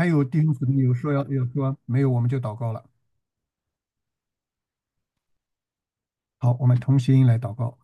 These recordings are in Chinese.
还有弟兄姊妹有说要说没有，我们就祷告了。好，我们同心来祷告。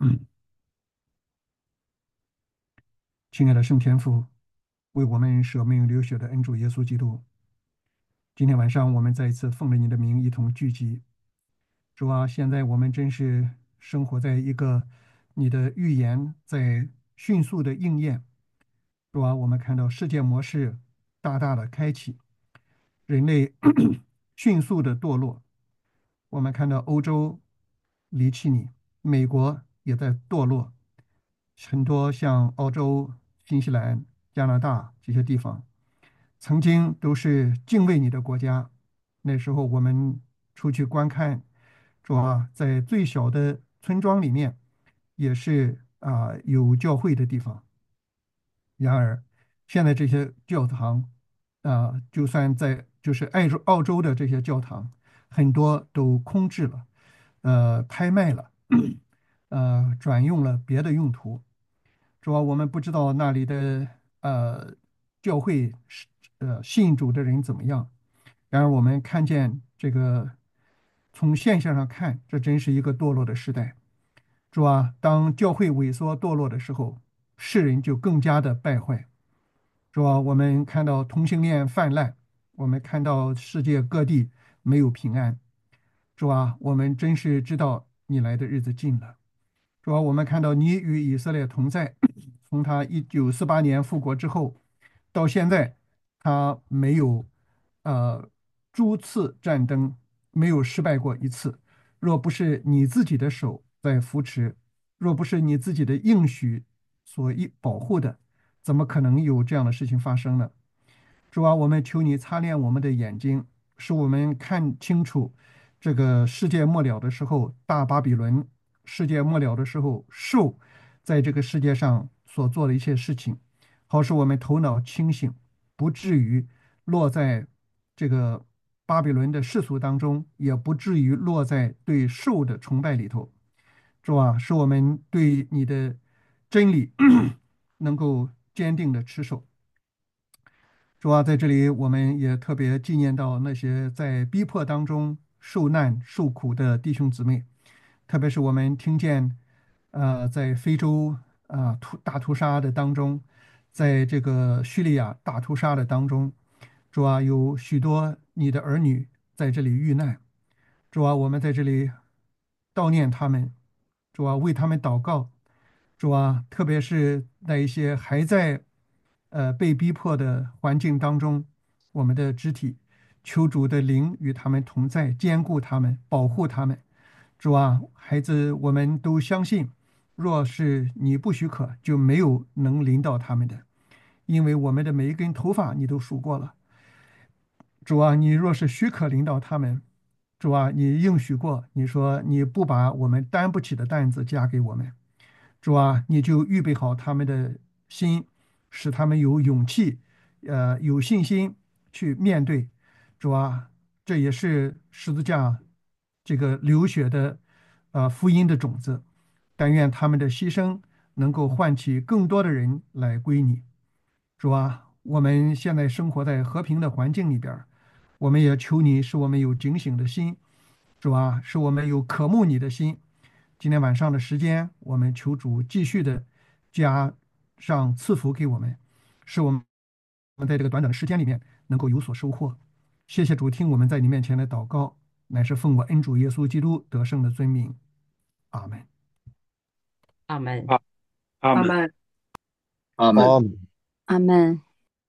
亲爱的圣天父，为我们舍命流血的恩主耶稣基督，今天晚上我们再一次奉着你的名一同聚集。主啊，现在我们真是生活在一个你的预言在迅速的应验。主啊，我们看到世界模式大大的开启，人类迅速的堕落。我们看到欧洲离弃你，美国也在堕落，很多像澳洲、新西兰、加拿大这些地方，曾经都是敬畏你的国家。那时候我们出去观看，主啊，在最小的村庄里面，也是有教会的地方。然而，现在这些教堂就算在就是澳洲的这些教堂，很多都空置了，拍卖了，转用了别的用途。主要我们不知道那里的教会信主的人怎么样。然而，我们看见这个从现象上看，这真是一个堕落的时代。主啊，当教会萎缩堕落的时候，世人就更加的败坏。主啊，我们看到同性恋泛滥，我们看到世界各地没有平安。主啊，我们真是知道你来的日子近了。主啊，我们看到你与以色列同在，从他1948年复国之后，到现在，他没有诸次战争没有失败过一次。若不是你自己的手在扶持，若不是你自己的应许所保护的，怎么可能有这样的事情发生呢？主啊，我们求你擦亮我们的眼睛，使我们看清楚这个世界末了的时候，大巴比伦世界末了的时候，兽在这个世界上所做的一切事情，好使我们头脑清醒，不至于落在这个巴比伦的世俗当中，也不至于落在对兽的崇拜里头。主啊，使我们对你的真理能够坚定的持守。主啊，在这里我们也特别纪念到那些在逼迫当中受难受苦的弟兄姊妹，特别是我们听见，在非洲大屠杀的当中，在这个叙利亚大屠杀的当中，主啊，有许多你的儿女在这里遇难。主啊，我们在这里悼念他们，主啊，为他们祷告。主啊，特别是那一些还在被逼迫的环境当中，我们的肢体，求主的灵与他们同在，坚固他们，保护他们。主啊，孩子，我们都相信，若是你不许可，就没有能临到他们的，因为我们的每一根头发你都数过了。主啊，你若是许可领导他们，主啊，你应许过，你说你不把我们担不起的担子加给我们，主啊，你就预备好他们的心，使他们有勇气，有信心去面对。主啊，这也是十字架这个流血的福音的种子。但愿他们的牺牲能够唤起更多的人来归你。主啊，我们现在生活在和平的环境里边儿，我们也求你使我们有警醒的心，主啊，使我们有渴慕你的心。今天晚上的时间，我们求主继续的加上赐福给我们，使我们在这个短短的时间里面能够有所收获。谢谢主，听我们在你面前的祷告，乃是奉我恩主耶稣基督得胜的尊名。阿门。 阿门。 阿阿门， 阿门。 阿门。 哦， 阿门。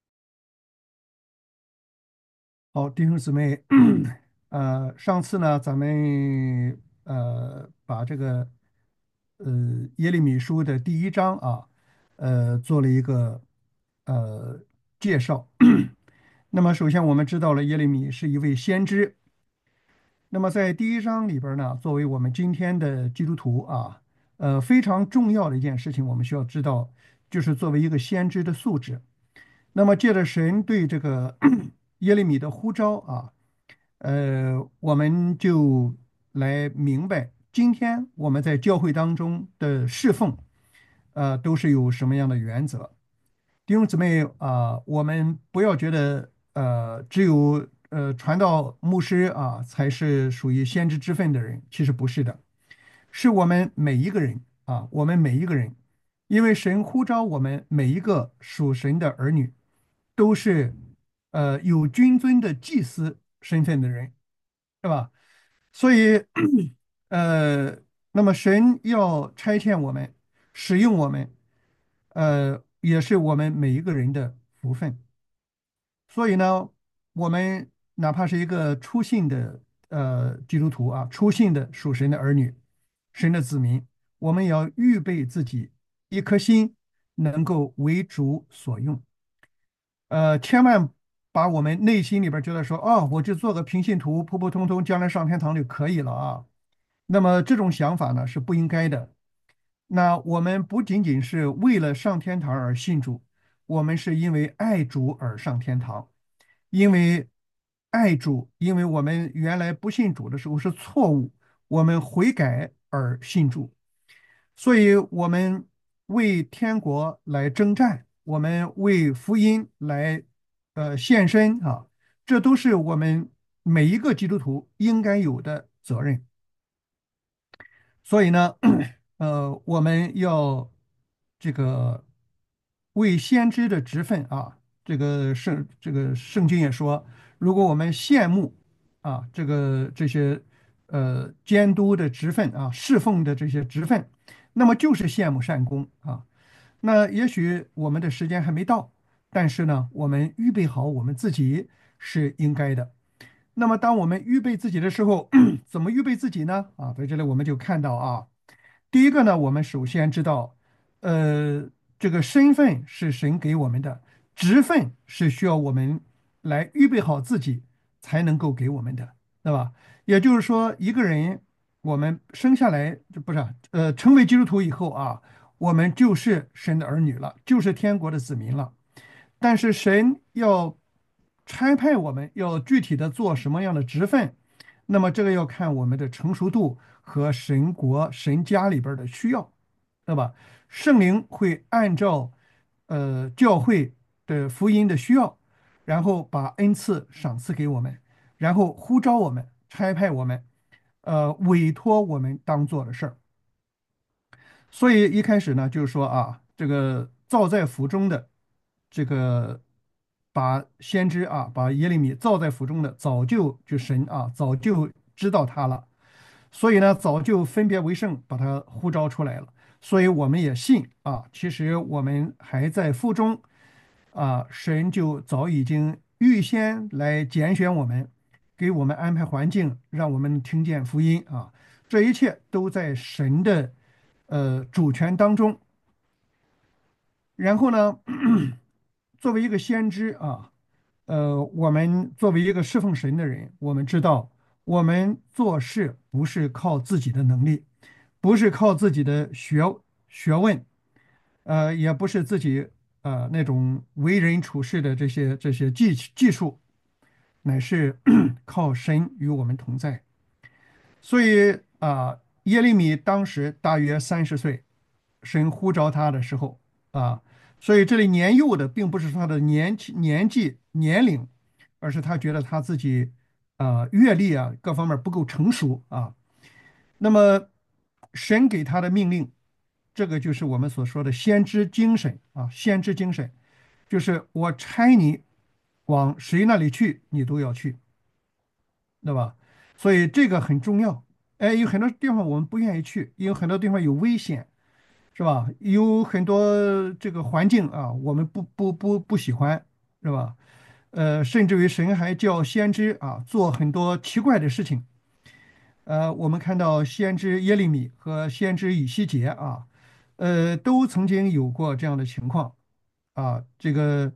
好，弟兄姊妹，上次呢，咱们把这个耶利米书的第一章做了一个呃介绍。那么，首先我们知道了耶利米是一位先知。那么在第一章里边呢，作为我们今天的基督徒非常重要的一件事情，我们需要知道，就是作为一个先知的素质。那么借着神对这个耶利米的呼召我们就来明白，今天我们在教会当中的侍奉，都是有什么样的原则。弟兄姊妹我们不要觉得只有传道牧师啊才是属于先知之分的人，其实不是的，是我们每一个人啊，我们每一个人，因为神呼召我们每一个属神的儿女，都是有君尊的祭司身份的人，是吧？所以呃，那么神要差遣我们，使用我们，也是我们每一个人的福分。所以呢，我们哪怕是一个初信的基督徒啊，初信的属神的儿女，神的子民，我们也要预备自己一颗心能够为主所用。千万把我们内心里边觉得说，哦，我就做个平信徒，普普通通，将来上天堂就可以了啊。那么这种想法呢是不应该的。那我们不仅仅是为了上天堂而信主，我们是因为爱主而上天堂。因为爱主，因为我们原来不信主的时候是错误，我们悔改而信主，所以我们为天国来征战，我们为福音来献身啊，这都是我们每一个基督徒应该有的责任。所以呢，我们要这个为先知的职分啊，这个圣经也说，如果我们羡慕啊这些监督的职分啊，侍奉的这些职分，那么就是羡慕善功啊。那也许我们的时间还没到，但是呢，我们预备好我们自己是应该的。那么，当我们预备自己的时候，怎么预备自己呢？啊，在这里我们就看到啊，第一个呢，我们首先知道，呃，这个身份是神给我们的，职分是需要我们来预备好自己才能够给我们的，对吧？也就是说，一个人我们生下来就不是成为基督徒以后啊，我们就是神的儿女了，就是天国的子民了。但是神要差派我们，要具体的做什么样的职分，那么这个要看我们的成熟度和神国、神家里边的需要，对吧？圣灵会按照教会的福音的需要，然后把恩赐赏赐给我们，然后呼召我们、差派我们，委托我们当做的事儿。所以一开始呢，就是说啊，这个造在府中的这个把先知啊，把耶利米造在府中的，早就神啊，早就知道他了，所以呢，早就分别为圣，把他呼召出来了。所以我们也信啊，其实我们还在腹中啊，神就早已经预先来拣选我们，给我们安排环境，让我们听见福音啊。这一切都在神的主权当中。然后呢，作为一个先知啊，我们作为一个侍奉神的人，我们知道我们做事不是靠自己的能力，不是靠自己的学问，也不是自己那种为人处事的这些技术，乃是靠神与我们同在。所以耶利米当时大约30岁，神呼召他的时候啊，所以这里年幼的并不是他的年纪年龄，而是他觉得他自己阅历啊各方面不够成熟啊。那么神给他的命令，这个就是我们所说的先知精神啊，先知精神就是我差你往谁那里去，你都要去。对吧？所以这个很重要。哎，有很多地方我们不愿意去，有很多地方有危险，是吧？有很多这个环境啊，我们不喜欢，是吧？甚至于神还叫先知啊做很多奇怪的事情。我们看到先知耶利米和先知以西结啊，都曾经有过这样的情况啊。这个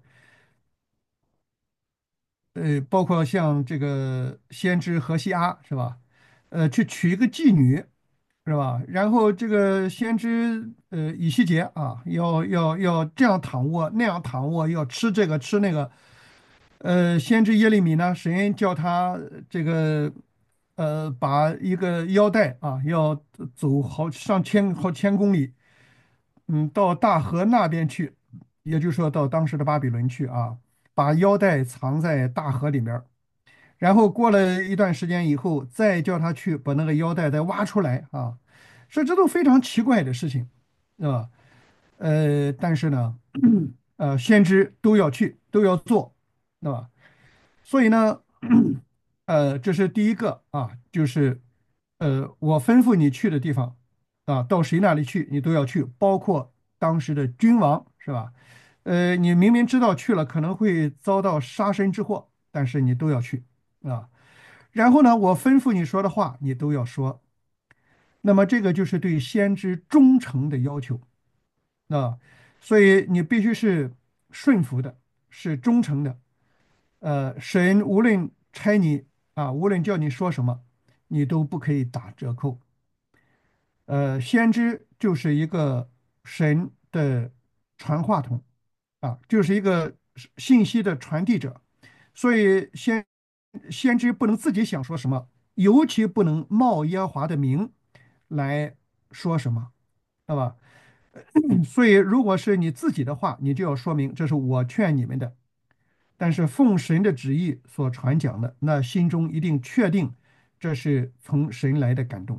包括像这个先知何西阿是吧？去娶一个妓女是吧？然后这个先知以西结啊，要这样躺卧那样躺卧，要吃这个吃那个。先知耶利米呢，神叫他这个把一个腰带啊，要走好几千公里，到大河那边去，也就是说到当时的巴比伦去啊。 把腰带藏在大河里面儿，然后过了一段时间以后，再叫他去把那个腰带再挖出来啊，说这都非常奇怪的事情，是吧？但是呢，先知都要去，都要做，对吧？所以呢，这是第一个啊，就是我吩咐你去的地方啊，到谁那里去，你都要去，包括当时的君王，是吧？你明明知道去了可能会遭到杀身之祸，但是你都要去啊。然后呢，我吩咐你说的话，你都要说。那么这个就是对先知忠诚的要求啊，所以你必须是顺服的，是忠诚的。神无论差你啊，无论叫你说什么，你都不可以打折扣。先知就是一个神的传话筒啊，就是一个信息的传递者，所以先知不能自己想说什么，尤其不能冒耶和华的名来说什么，知道吧？所以如果是你自己的话，你就要说明这是我劝你们的。但是奉神的旨意所传讲的，那心中一定确定这是从神来的感动。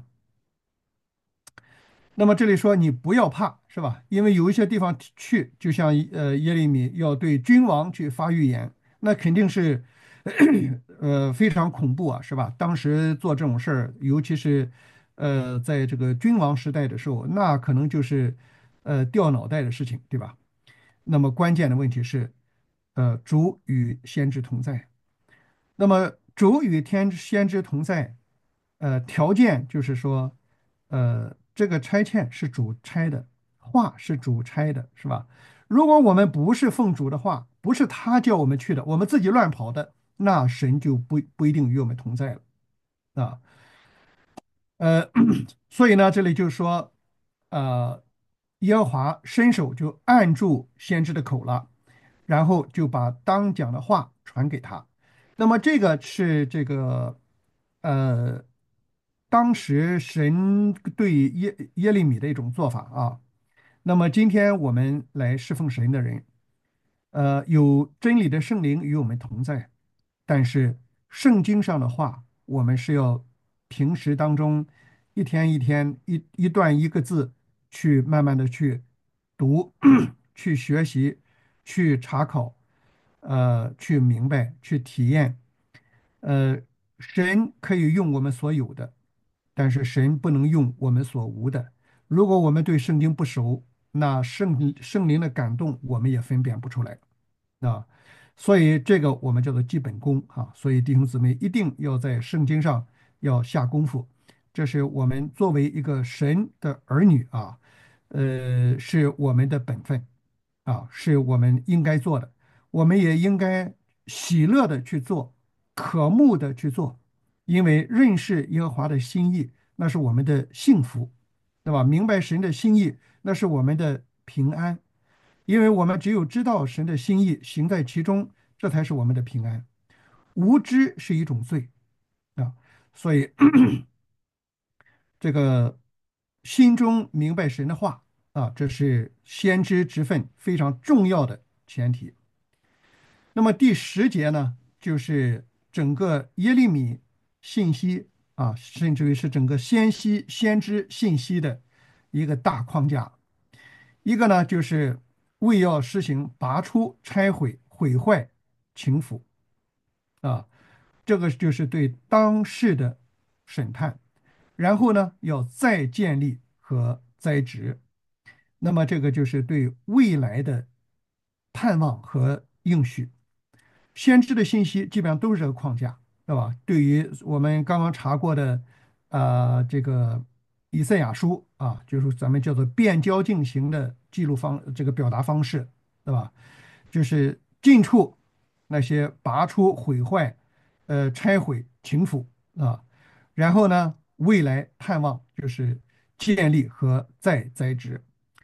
那么这里说你不要怕，是吧？因为有一些地方去，就像耶利米要对君王去发预言，那肯定是非常恐怖啊，是吧？当时做这种事儿，尤其是在这个君王时代的时候，那可能就是掉脑袋的事情，对吧？那么关键的问题是，主与先知同在。那么主与先知同在，条件就是说，这个差遣是主差的，话是主差的，是吧？如果我们不是奉主的话，不是他叫我们去的，我们自己乱跑的，那神就不一定与我们同在了啊。呃，所以呢，这里就说，耶和华伸手就按住先知的口了，然后就把当讲的话传给他。那么这个是这个，呃，当时神对耶利米的一种做法啊。那么今天我们来侍奉神的人，有真理的圣灵与我们同在，但是圣经上的话，我们是要平时当中一天一天一段一个字去慢慢的去读，去学习，去查考，去明白，去体验。呃，神可以用我们所有的，但是神不能用我们所无的。如果我们对圣经不熟，那圣灵的感动我们也分辨不出来。啊，所以这个我们叫做基本功啊。所以弟兄姊妹一定要在圣经上要下功夫，这是我们作为一个神的儿女啊，是我们的本分啊，是我们应该做的，我们也应该喜乐的去做，渴慕的去做，因为认识耶和华的心意，那是我们的幸福，对吧？明白神的心意，那是我们的平安。因为我们只有知道神的心意，行在其中，这才是我们的平安。无知是一种罪啊，所以这个心中明白神的话啊，这是先知之分非常重要的前提。那么第10节呢，就是整个耶利米信息啊，甚至于是整个先知信息的一个大框架。一个呢，就是为要实行拔出、拆毁、毁坏、倾覆啊，这个就是对当世的审判，然后呢，要再建立和栽植，那么这个就是对未来的盼望和应许。先知的信息基本上都是这个框架，对吧？对于我们刚刚查过的，这个以赛亚书啊，就是咱们叫做变焦镜型的记录这个表达方式，对吧？就是近处那些拔出、毁坏、拆毁、倾覆啊，然后呢，未来盼望就是建立和再栽植。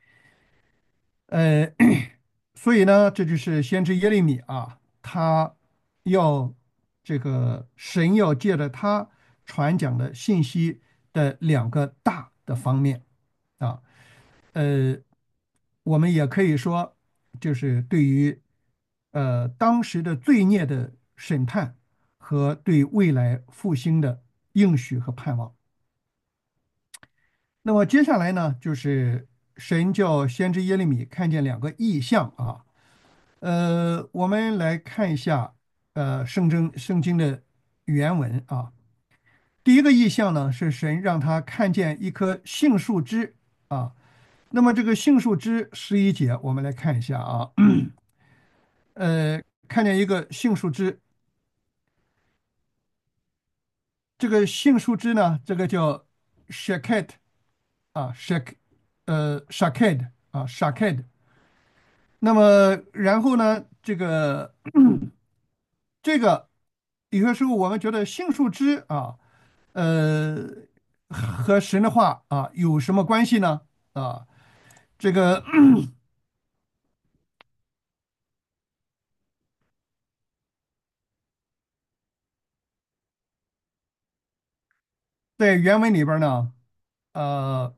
呃，所以呢，这就是先知耶利米啊，他要这个神要借着他传讲的信息的两个大的方面啊，呃，我们也可以说，就是对于当时的罪孽的审判和对未来复兴的应许和盼望。那么接下来呢，就是神叫先知耶利米看见两个异象啊。我们来看一下圣经的原文啊。第一个异象呢，是神让他看见一棵杏树枝啊。那么这个杏树枝11节，我们来看一下啊。看见一个杏树枝，这个杏树枝呢，这个叫 shaked 啊shaked 啊 shaked。那么然后呢，这个有些时候我们觉得杏树枝啊，呃，和神的话啊有什么关系呢？啊，这个在原文里边呢，呃，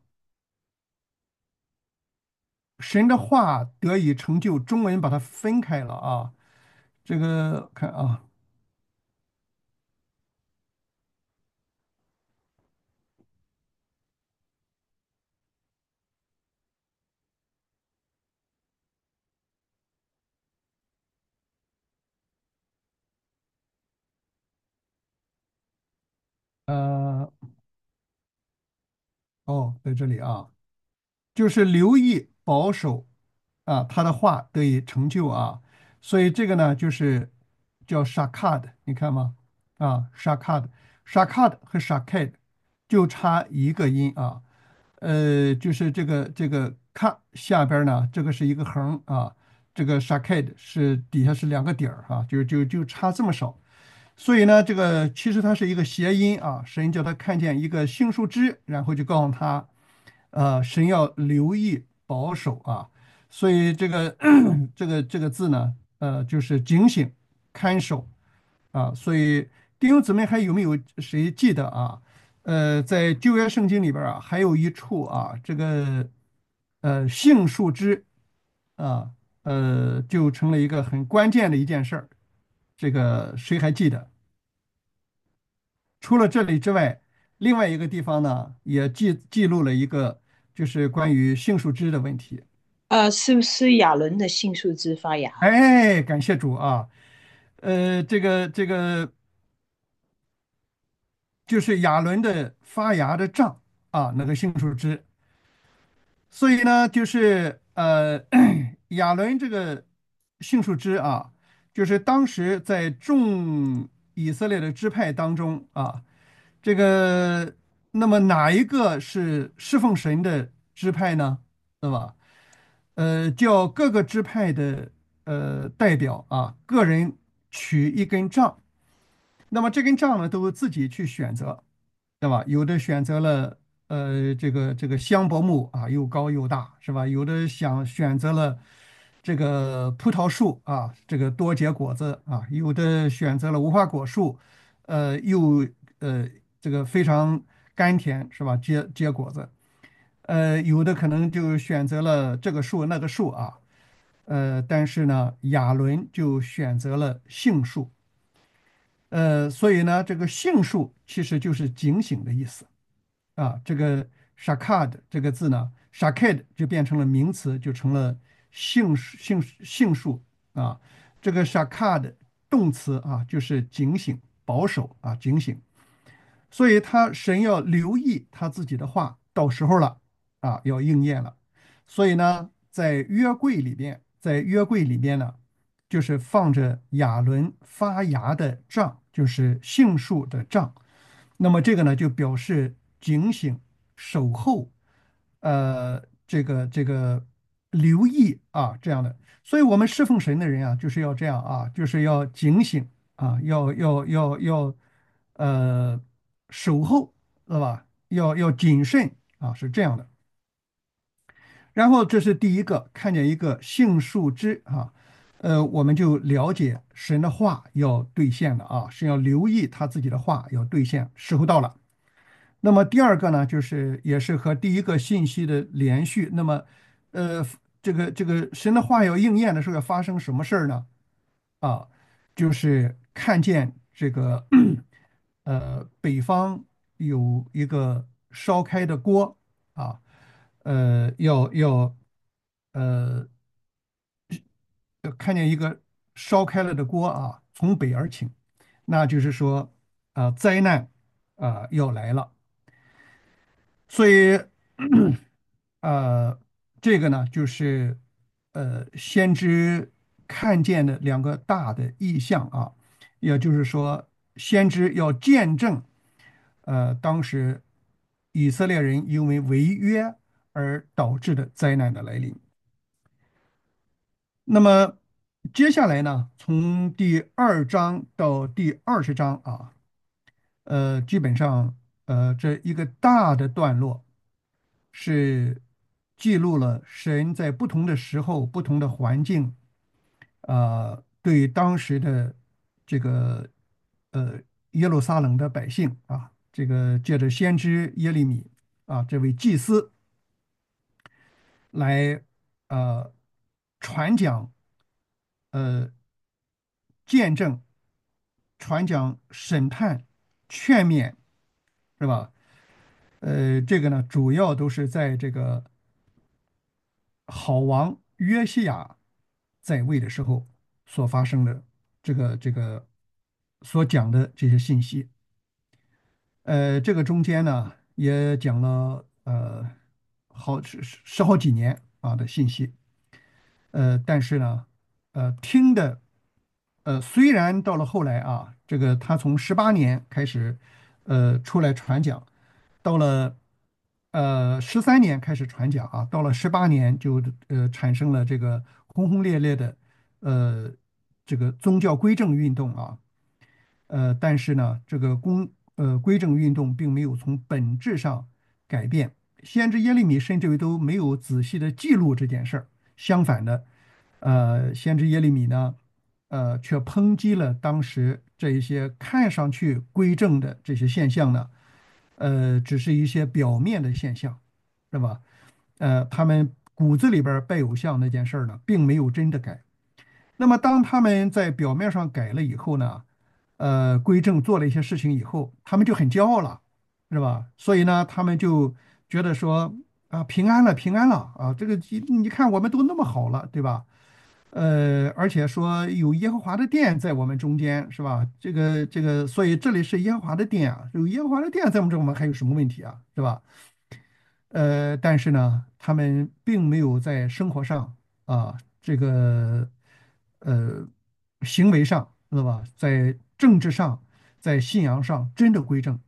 神的话得以成就，中文把它分开了啊。这个看啊，呃，哦，在这里啊。就是留意保守啊，他的话得以成就啊，所以这个呢就是叫 shakad，你看吗？啊，shakad 和 shaked 就差一个音啊，就是这个 ka 下边呢，这个是一个横啊，这个 shaked 是底下是两个点儿啊，就差这么少。所以呢，这个其实它是一个谐音啊，神叫他看见一个杏树枝，然后就告诉他。神要留意保守啊，所以这个这个字呢，就是警醒、看守啊。所以弟兄姊妹还有没有谁记得啊？在旧约圣经里边啊，还有一处啊，这个杏树枝啊，就成了一个很关键的一件事儿。这个谁还记得？除了这里之外，另外一个地方呢，也记录了一个就是关于杏树枝的问题。 是不是亚伦的杏树枝发芽？ 哎，感谢主啊！这个就是亚伦的发芽的杖啊，那个杏树枝。所以呢，就是亚伦这个杏树枝啊，就是当时在众以色列的支派当中啊，这个那么哪一个是侍奉神的支派呢？对吧？叫各个支派的代表啊，个人取一根杖，那么这根杖呢，都自己去选择，对吧？有的选择了这个香柏木啊，又高又大，是吧？有的选择了这个葡萄树啊，这个多结果子啊，有的选择了无花果树，又呃这个非常甘甜，是吧？结果子，有的可能就选择了这个树那个树啊，但是呢，亚伦就选择了杏树。所以呢，这个杏树其实就是警醒的意思啊。这个 shakad 这个字呢，shaked 就变成了名词，就成了杏树啊。这个 shakad 动词啊，就是警醒、保守啊，警醒。所以神要留意他自己的话，到时候了啊，要应验了。所以呢，在约柜里边呢，就是放着亚伦发芽的杖，就是杏树的杖。那么这个呢，就表示警醒、守候，这个留意啊，这样的。所以我们侍奉神的人啊，就是要这样啊，就是要警醒啊，要呃守候，对吧？要谨慎啊，是这样的。然后这是第一个，看见一个杏树枝啊，我们就了解神的话要兑现了啊，是要留意他自己的话要兑现，时候到了。那么第二个呢，就是也是和第一个信息的连续。那么，呃，这个神的话要应验的时候要发生什么事儿呢？ 啊，就是看见这个北方有一个烧开的锅啊，要呃看见一个烧开了的锅啊，从北而起，那就是说灾难要来了。所以这个呢就是先知看见的两个大的意象啊，也就是说先知要见证当时以色列人因为违约而导致的灾难的来临。那么接下来呢，从第2章到第20章啊，基本上这一个大的段落是记录了神在不同的时候、不同的环境，对当时的这个呃耶路撒冷的百姓啊，这个借着先知耶利米啊这位祭司来呃传讲呃见证、传讲审判、劝勉，是吧？这个呢，主要都是在这个好王约西亚在位的时候所发生的这个所讲的这些信息。这个中间呢，也讲了十好几年的信息。但是呢，听的虽然到了后来啊，这个他从18年开始出来传讲，到了13年开始传讲啊，到了18年就产生了这个轰轰烈烈的呃这个宗教归正运动啊。但是呢，这个归正运动并没有从本质上改变，先知耶利米甚至于都没有仔细的记录这件事儿。相反的，先知耶利米呢，却抨击了当时这一些看上去归正的这些现象呢，只是一些表面的现象，是吧？他们骨子里边儿拜偶像那件事儿呢，并没有真的改。那么当他们在表面上改了以后呢，归正做了一些事情以后，他们就很骄傲了，是吧？所以呢，他们就觉得说平安了，平安了啊，这个你看我们都那么好了，对吧？而且说有耶和华的殿在我们中间，是吧？这个，所以这里是耶和华的殿啊，有耶和华的殿在我们还有什么问题啊，是吧？但是呢，他们并没有在生活上这个呃行为上，是吧？在政治上，在信仰上真的归正。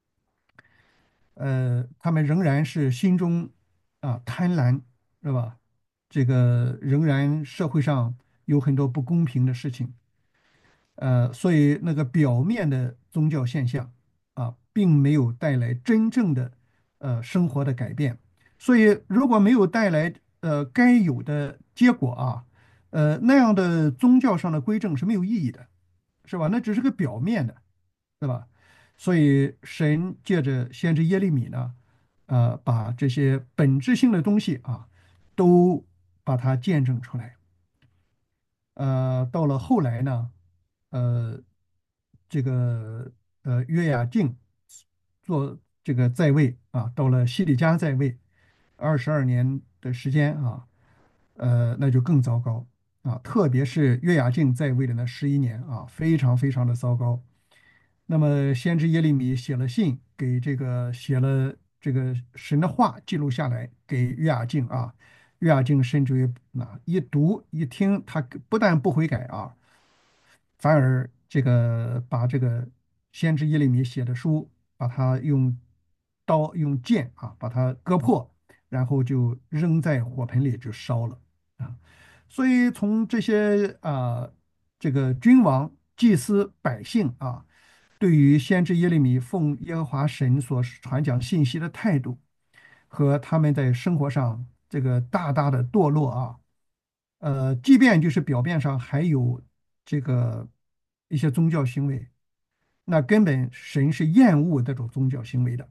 他们仍然是心中贪婪，是吧？这个仍然社会上有很多不公平的事情。所以那个表面的宗教现象并没有带来真正的生活的改变。所以如果没有带来该有的结果那样的宗教上的规正是没有意义的，是吧？那只是个表面的，对吧？所以神借着先知耶利米呢，把这些本质性的东西都把它见证出来。到了后来呢，呃，这个约雅敬做这个在位到了西底家在位22年的时间那就更糟糕特别是约雅敬在位的那11年非常非常的糟糕。那么先知耶利米写了信给写了这个神的话记录下来给约雅敬约雅敬甚至于一读一听，他不但不悔改反而把这个先知耶利米写的书，把它用刀用剑把它割破，然后就扔在火盆里就烧了啊。所以从这些这个君王、祭司、百姓对于先知耶利米奉耶和华神所传讲信息的态度，和他们在生活上这个大大的堕落即便就是表面上还有这个一些宗教行为，那根本神是厌恶这种宗教行为的。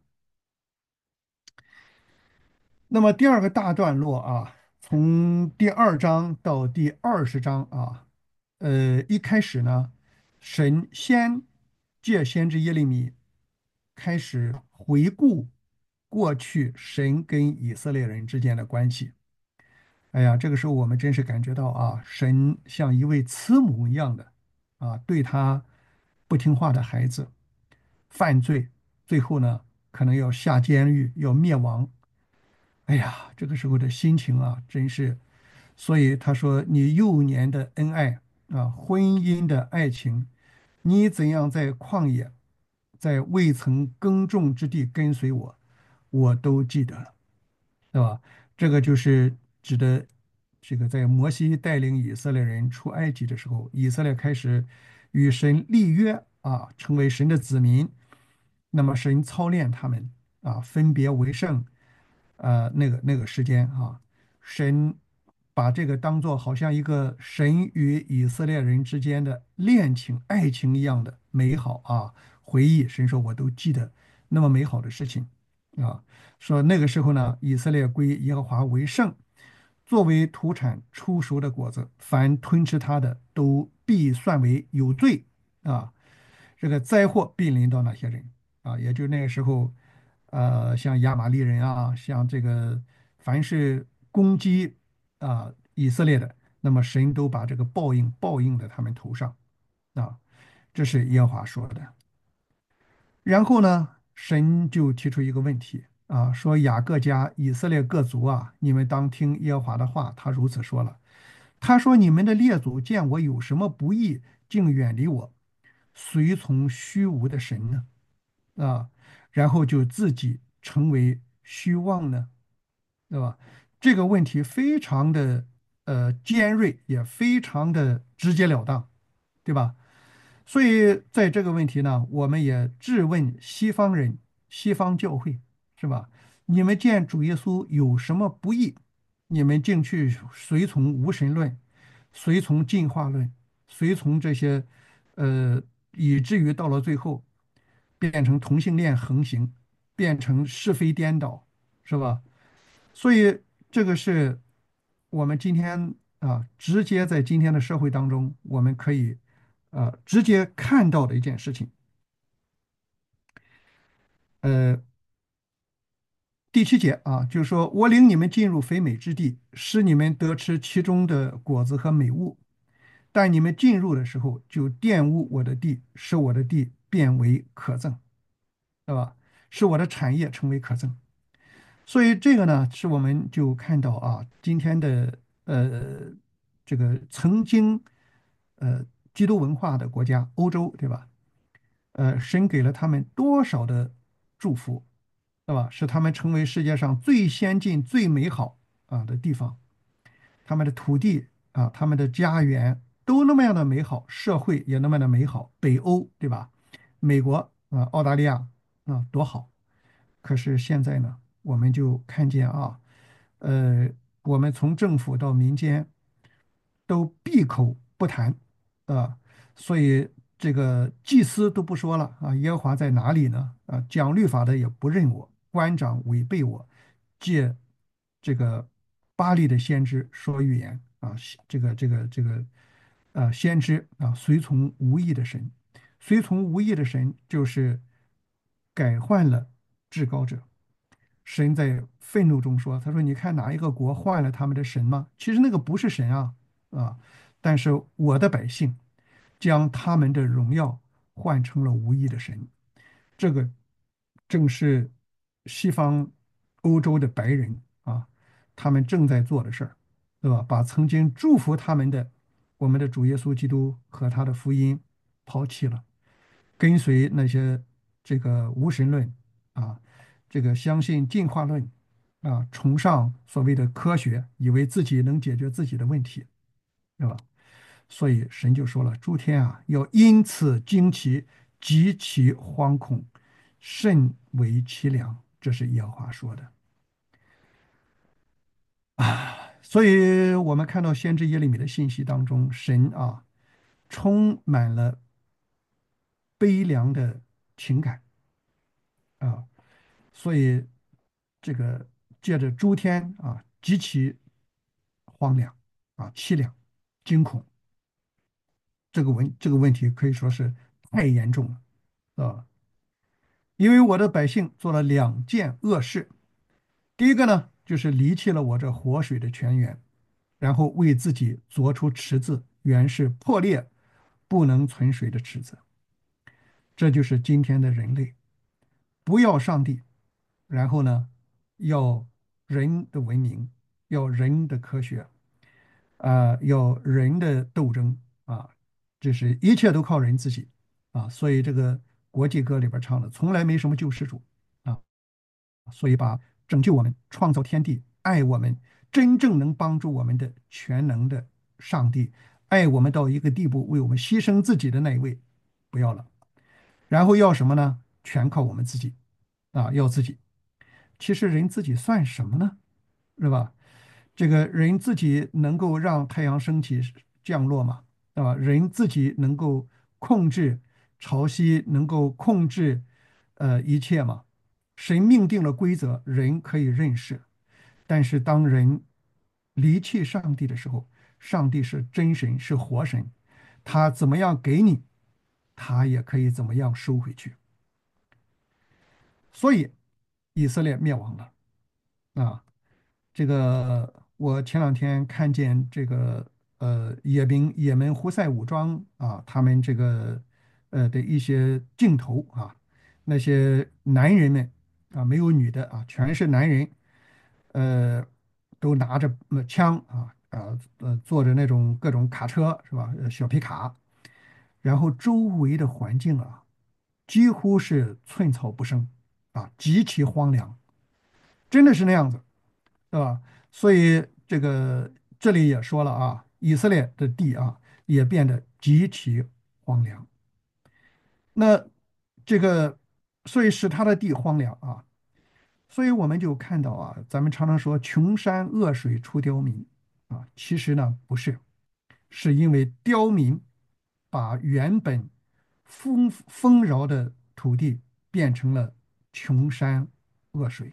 那么第2个大段落从第2章到第20章一开始呢，神先借先知耶利米开始回顾过去神跟以色列人之间的关系。哎呀，这个时候我们真是感觉到啊，神像一位慈母一样的啊，对他不听话的孩子犯罪，最后呢可能要下监狱，要灭亡。哎呀，这个时候的心情啊，真是。所以他说：“你幼年的恩爱啊，婚姻的爱情，你怎样在旷野，在未曾耕种之地跟随我，我都记得了。”对吧？这个就是指的这个在摩西带领以色列人出埃及的时候，以色列开始与神立约啊，成为神的子民。那么神操练他们啊，分别为圣，那个时间啊，神把这个当做好像一个神与以色列人之间的恋情、爱情一样的美好啊回忆。神说我都记得那么美好的事情啊。说那个时候呢，以色列归耶和华为圣，作为土产出熟的果子，凡吞吃它的都必算为有罪啊。这个灾祸必临到那些人啊，也就那个时候，像亚玛力人啊，像这个凡是攻击以色列的，那么神都把这个报应在他们头上啊。这是耶和华说的。然后呢，神就提出一个问题啊，说雅各家以色列各族啊，你们当听耶和华的话。他如此说了，他说你们的列祖见我有什么不义，竟远离我，随从虚无的神呢？啊，然后就自己成为虚妄呢，对吧？这个问题非常的尖锐，也非常的直截了当，对吧？所以在这个问题呢，我们也质问西方人、西方教会，是吧？你们见主耶稣有什么不义？你们竟去随从无神论，随从进化论，随从这些，以至于到了最后，变成同性恋横行，变成是非颠倒，是吧？所以这个是我们今天直接在今天的社会当中，我们可以直接看到的一件事情。呃，第7节啊，就是说我领你们进入肥美之地，使你们得吃其中的果子和美物。但你们进入的时候，就玷污我的地，使我的地变为可憎，对吧？使我的产业成为可憎。所以这个呢，是我们就看到啊，今天的这个曾经呃基督文化的国家欧洲，对吧？神给了他们多少的祝福，对吧？使他们成为世界上最先进、最美好的地方。他们的土地啊，他们的家园都那么样的美好，社会也那么的美好。北欧，对吧？美国澳大利亚多好。可是现在呢，我们就看见呃，我们从政府到民间都闭口不谈啊，所以这个祭司都不说了啊，耶和华在哪里呢？啊，讲律法的也不认我，官长违背我，借这个巴利的先知说预言啊，这个先知啊，随从无义的神，随从无义的神就是改换了至高者。神在愤怒中说：“他说，你看哪一个国换了他们的神吗？其实那个不是神啊！但是我的百姓将他们的荣耀换成了无义的神。这个正是西方欧洲的白人他们正在做的事儿，对吧？把曾经祝福他们的我们的主耶稣基督和他的福音抛弃了。”跟随那些这个无神论啊，这个相信进化论崇尚所谓的科学，以为自己能解决自己的问题，对吧？所以神就说了：诸天要因此惊奇，极其惶恐，甚为凄凉。这是耶和华说的。所以我们看到先知耶利米的信息当中，神充满了悲凉的情感啊。所以这个借着诸天极其荒凉凄凉、惊恐。 这个问题可以说是太严重了，啊，因为我的百姓做了2件恶事。第一个呢，就是离弃了我这活水的泉源，然后为自己凿出池子，原是破裂不能存水的池子。这就是今天的人类，不要上帝，然后呢，要人的文明，要人的科学，要人的斗争啊，就是一切都靠人自己啊。所以这个国际歌里边唱的，从来没什么救世主啊。所以把拯救我们、创造天地、爱我们、真正能帮助我们的全能的上帝，爱我们到一个地步，为我们牺牲自己的那一位，不要了。然后要什么呢？全靠我们自己啊，要自己。其实人自己算什么呢？是吧？这个人自己能够让太阳升起降落吗？啊，人自己能够控制潮汐，能够控制一切吗？神命定了规则，人可以认识，但是当人离弃上帝的时候，上帝是真神，是活神，他怎么样给你，他也可以怎么样收回去。所以以色列灭亡了啊。这个我前2天看见这个也门胡塞武装啊，他们这个的一些镜头啊，那些男人们啊，没有女的啊，全是男人，呃，都拿着枪坐着那种各种卡车是吧，小皮卡，然后周围的环境啊，几乎是寸草不生啊，极其荒凉，真的是那样子。对吧？所以这里也说了啊，以色列的地啊也变得极其荒凉。那这个，所以使他的地荒凉啊。所以我们就看到啊，咱们常常说穷山恶水出刁民啊，其实呢不是，是因为刁民把原本丰饶的土地变成了穷山恶水。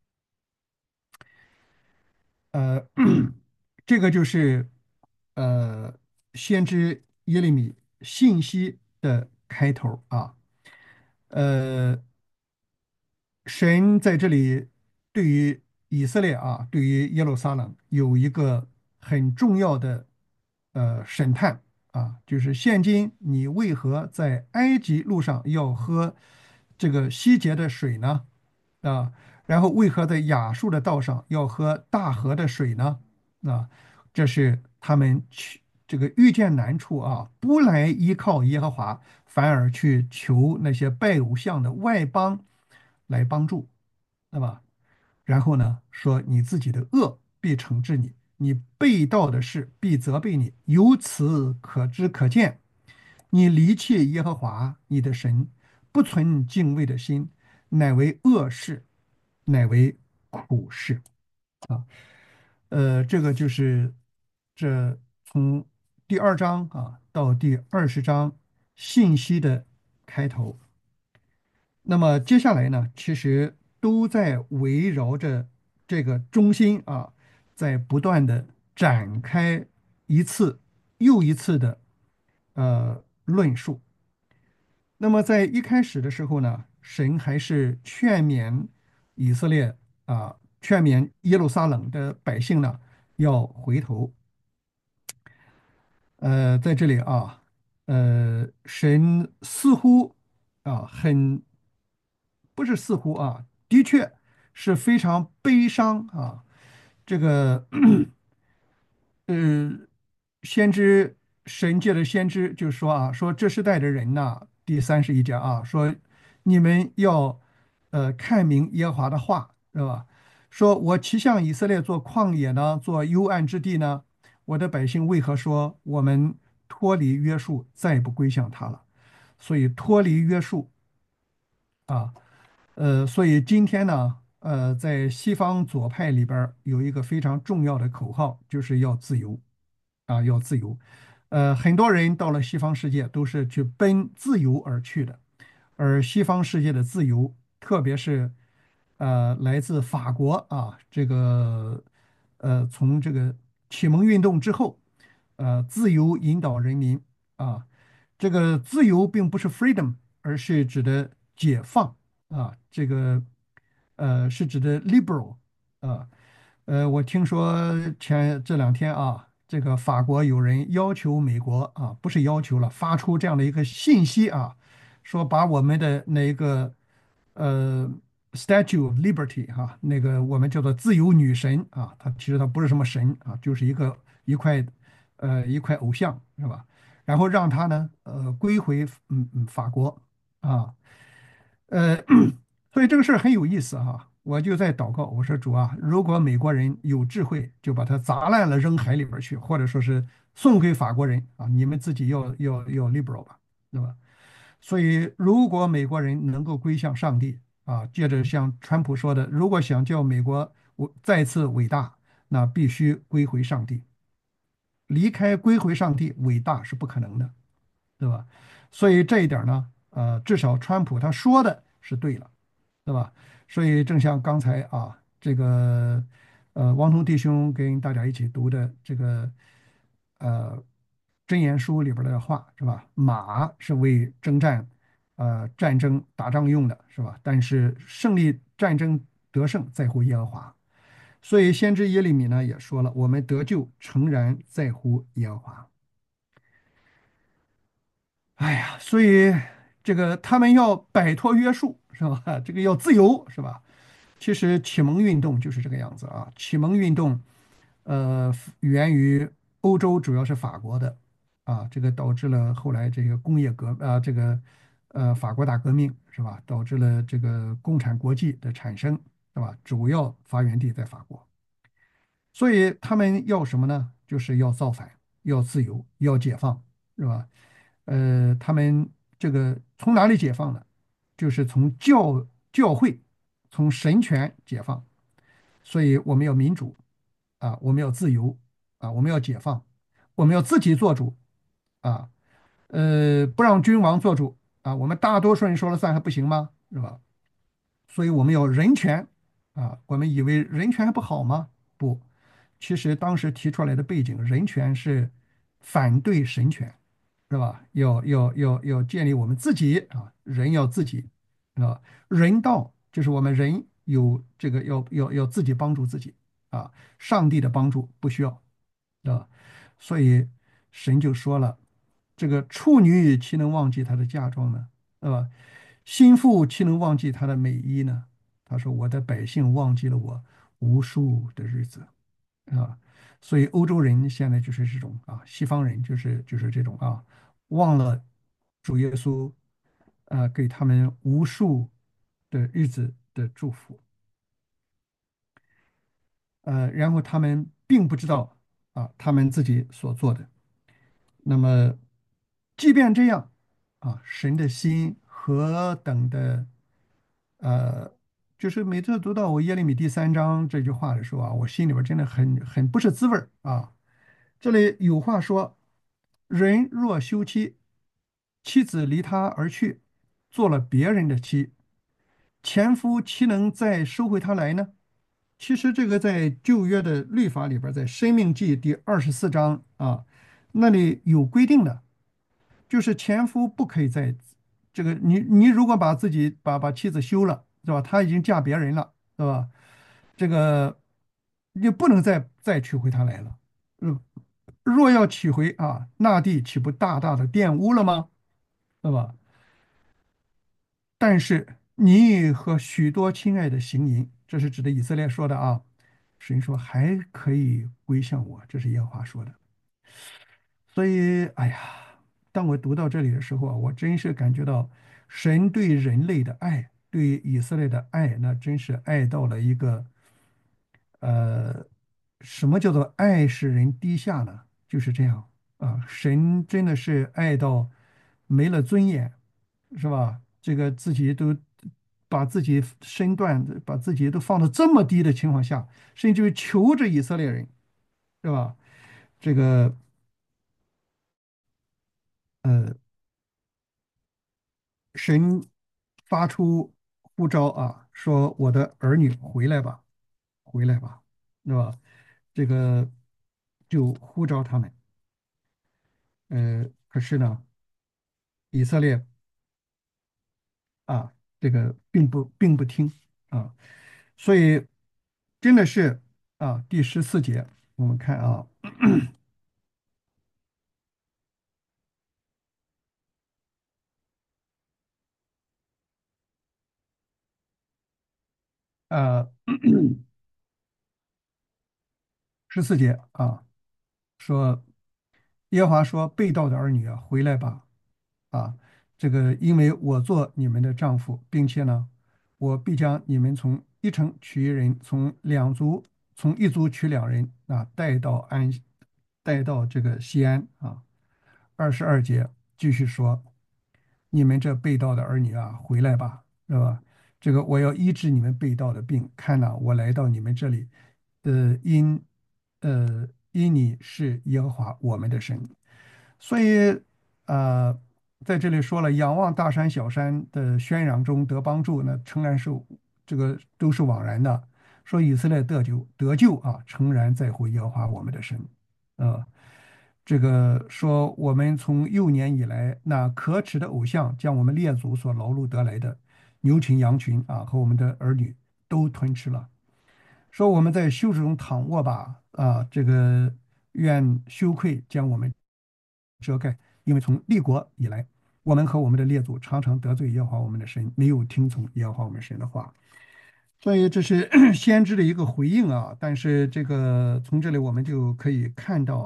呃，这个就是呃，先知耶利米信息的开头啊。呃，神在这里对于以色列啊，对于耶路撒冷有一个很重要的审判啊，就是现今你为何在埃及路上要喝这个希捷的水呢？啊，然后为何在亚述的道上要喝大河的水呢？啊，这是他们这个遇见难处啊，不来依靠耶和华，反而去求那些拜偶像的外邦来帮助，对吧？然后呢，说你自己的恶必惩治你，你被盗的事必责备你，由此可知可见，你离弃耶和华你的神，不存敬畏的心，乃为恶事，乃为苦事啊。这个就是从第2章啊到第20章信息的开头。那么接下来呢，其实都在围绕着这个中心啊，在不断的展开一次又一次的论述。那么在一开始的时候呢，神还是劝勉以色列劝勉耶路撒冷的百姓呢，要回头。在这里啊，神似乎不是似乎啊，的确是非常悲伤啊。这个呃，先知神界的先知就说啊，说这世代的人呐，第31节啊，说你们要看明耶和华的话，是吧？说我岂向以色列做旷野呢，做幽暗之地呢？我的百姓为何说我们脱离约束，再不归向他了？所以脱离约束啊。所以今天呢，在西方左派里边儿有一个非常重要的口号，就是要自由啊，要自由。很多人到了西方世界都是去奔自由而去的，而西方世界的自由，特别是来自法国啊，从这个启蒙运动之后，自由引导人民啊。这个自由并不是 freedom，而是指的解放啊。这个是指的 liberal 啊。我听说这两天啊，这个法国有人要求美国啊，不是要求了，发出这样的一个信息啊，说把我们的那个呃 Statue of Liberty 哈、那个我们叫做自由女神啊，它其实它不是什么神啊，就是一块偶像是吧？然后让他呢归回法国啊。呃，所以这个事儿很有意思哈。我就在祷告，我说主啊，如果美国人有智慧，就把它砸烂了扔海里边儿去，或者说是送给法国人啊，你们自己要 liberal 吧，对吧？所以如果美国人能够归向上帝啊，接着像川普说的，如果想叫美国再次伟大，那必须归回上帝，离开归回上帝，伟大是不可能的。对吧？所以这一点呢，至少川普他说的是对了，对吧？所以正像刚才啊，这个王彤弟兄跟大家一起读的这个呃箴言书里边的话是吧？马是为征战战争打仗用的是吧？但是胜利战争得胜在乎耶和华。所以先知耶利米呢也说了，我们得救诚然在乎耶和华。哎呀，所以这个他们要摆脱约束，是吧？这个要自由，是吧？其实启蒙运动就是这个样子啊。启蒙运动，源于欧洲，主要是法国的啊，这个导致了后来这个工业革啊，这个法国大革命是吧？导致了这个共产国际的产生，是吧？主要发源地在法国。所以他们要什么呢？就是要造反，要自由，要解放，是吧？他们这个从哪里解放呢？就是从教会，从神权解放。所以我们要民主啊，我们要自由啊，我们要解放，我们要自己做主啊，不让君王做主啊，我们大多数人说了算还不行吗？是吧？所以我们要人权啊，我们以为人权还不好吗？不，其实当时提出来的背景，人权是反对神权，是吧？要建立我们自己啊，人要自己啊，人道就是我们人有这个要自己帮助自己啊，上帝的帮助不需要啊，所以神就说了，这个处女岂能忘记她的嫁妆呢？对吧？心腹岂能忘记她的美衣呢？他说：“我的百姓忘记了我无数的日子啊。”所以欧洲人现在就是这种啊，西方人就是这种啊，忘了主耶稣给他们无数的日子的祝福，然后他们并不知道啊，他们自己所做的。那么，即便这样啊，神的心何等的呃，就是每次读到我耶利米第3章这句话的时候啊，我心里边真的很不是滋味儿啊。这里有话说：人若休妻，妻子离他而去，做了别人的妻，前夫岂能再收回她来呢？其实这个在旧约的律法里边，在申命记第24章啊，那里有规定的，就是前夫不可以再这个你如果把自己把妻子休了，是吧？她已经嫁别人了，是吧？这个你不能再娶回她来了。嗯，若要娶回啊，那地岂不大大的玷污了吗？对吧？但是你和许多亲爱的行淫，这是指的以色列说的啊。神说还可以归向我，这是耶和华说的。所以，哎呀，当我读到这里的时候啊，我真是感觉到神对人类的爱，对以色列的爱，那真是爱到了一个呃，什么叫做爱使人低下呢？就是这样啊，神真的是爱到没了尊严，是吧？这个自己都把自己身段，把自己都放到这么低的情况下，甚至于求着以色列人，是吧？这个呃，神发出呼召啊，说我的儿女回来吧，回来吧，是吧？这个就呼召他们。可可是呢，以色列啊，这个并不听啊，所以真的是第14节，我们看啊，呃，14节说耶和华说被盗的儿女啊，回来吧啊，这个因为我做你们的丈夫，并且呢，我必将你们从一城取一人，从一族取两人带到这个西安啊。22节继续说，你们这被盗的儿女啊，回来吧，是吧？这个我要医治你们被盗的病。看呐，我来到你们这里，呃，因因你是耶和华我们的神，所以呃，在这里说了，仰望大山小山的喧嚷中得帮助，那诚然是这个都是枉然的。说以色列得救啊，诚然在乎耶和华我们的神。呃，这个说我们从幼年以来，那可耻的偶像将我们列祖所劳碌得来的牛群羊群啊和我们的儿女都吞吃了。说我们在羞耻中躺卧吧，这个愿羞愧将我们遮盖，因为从立国以来，我们和我们的列祖常常得罪耶和华我们的神，没有听从耶和华我们神的话。所以这是先知的一个回应啊，但是这个从这里我们就可以看到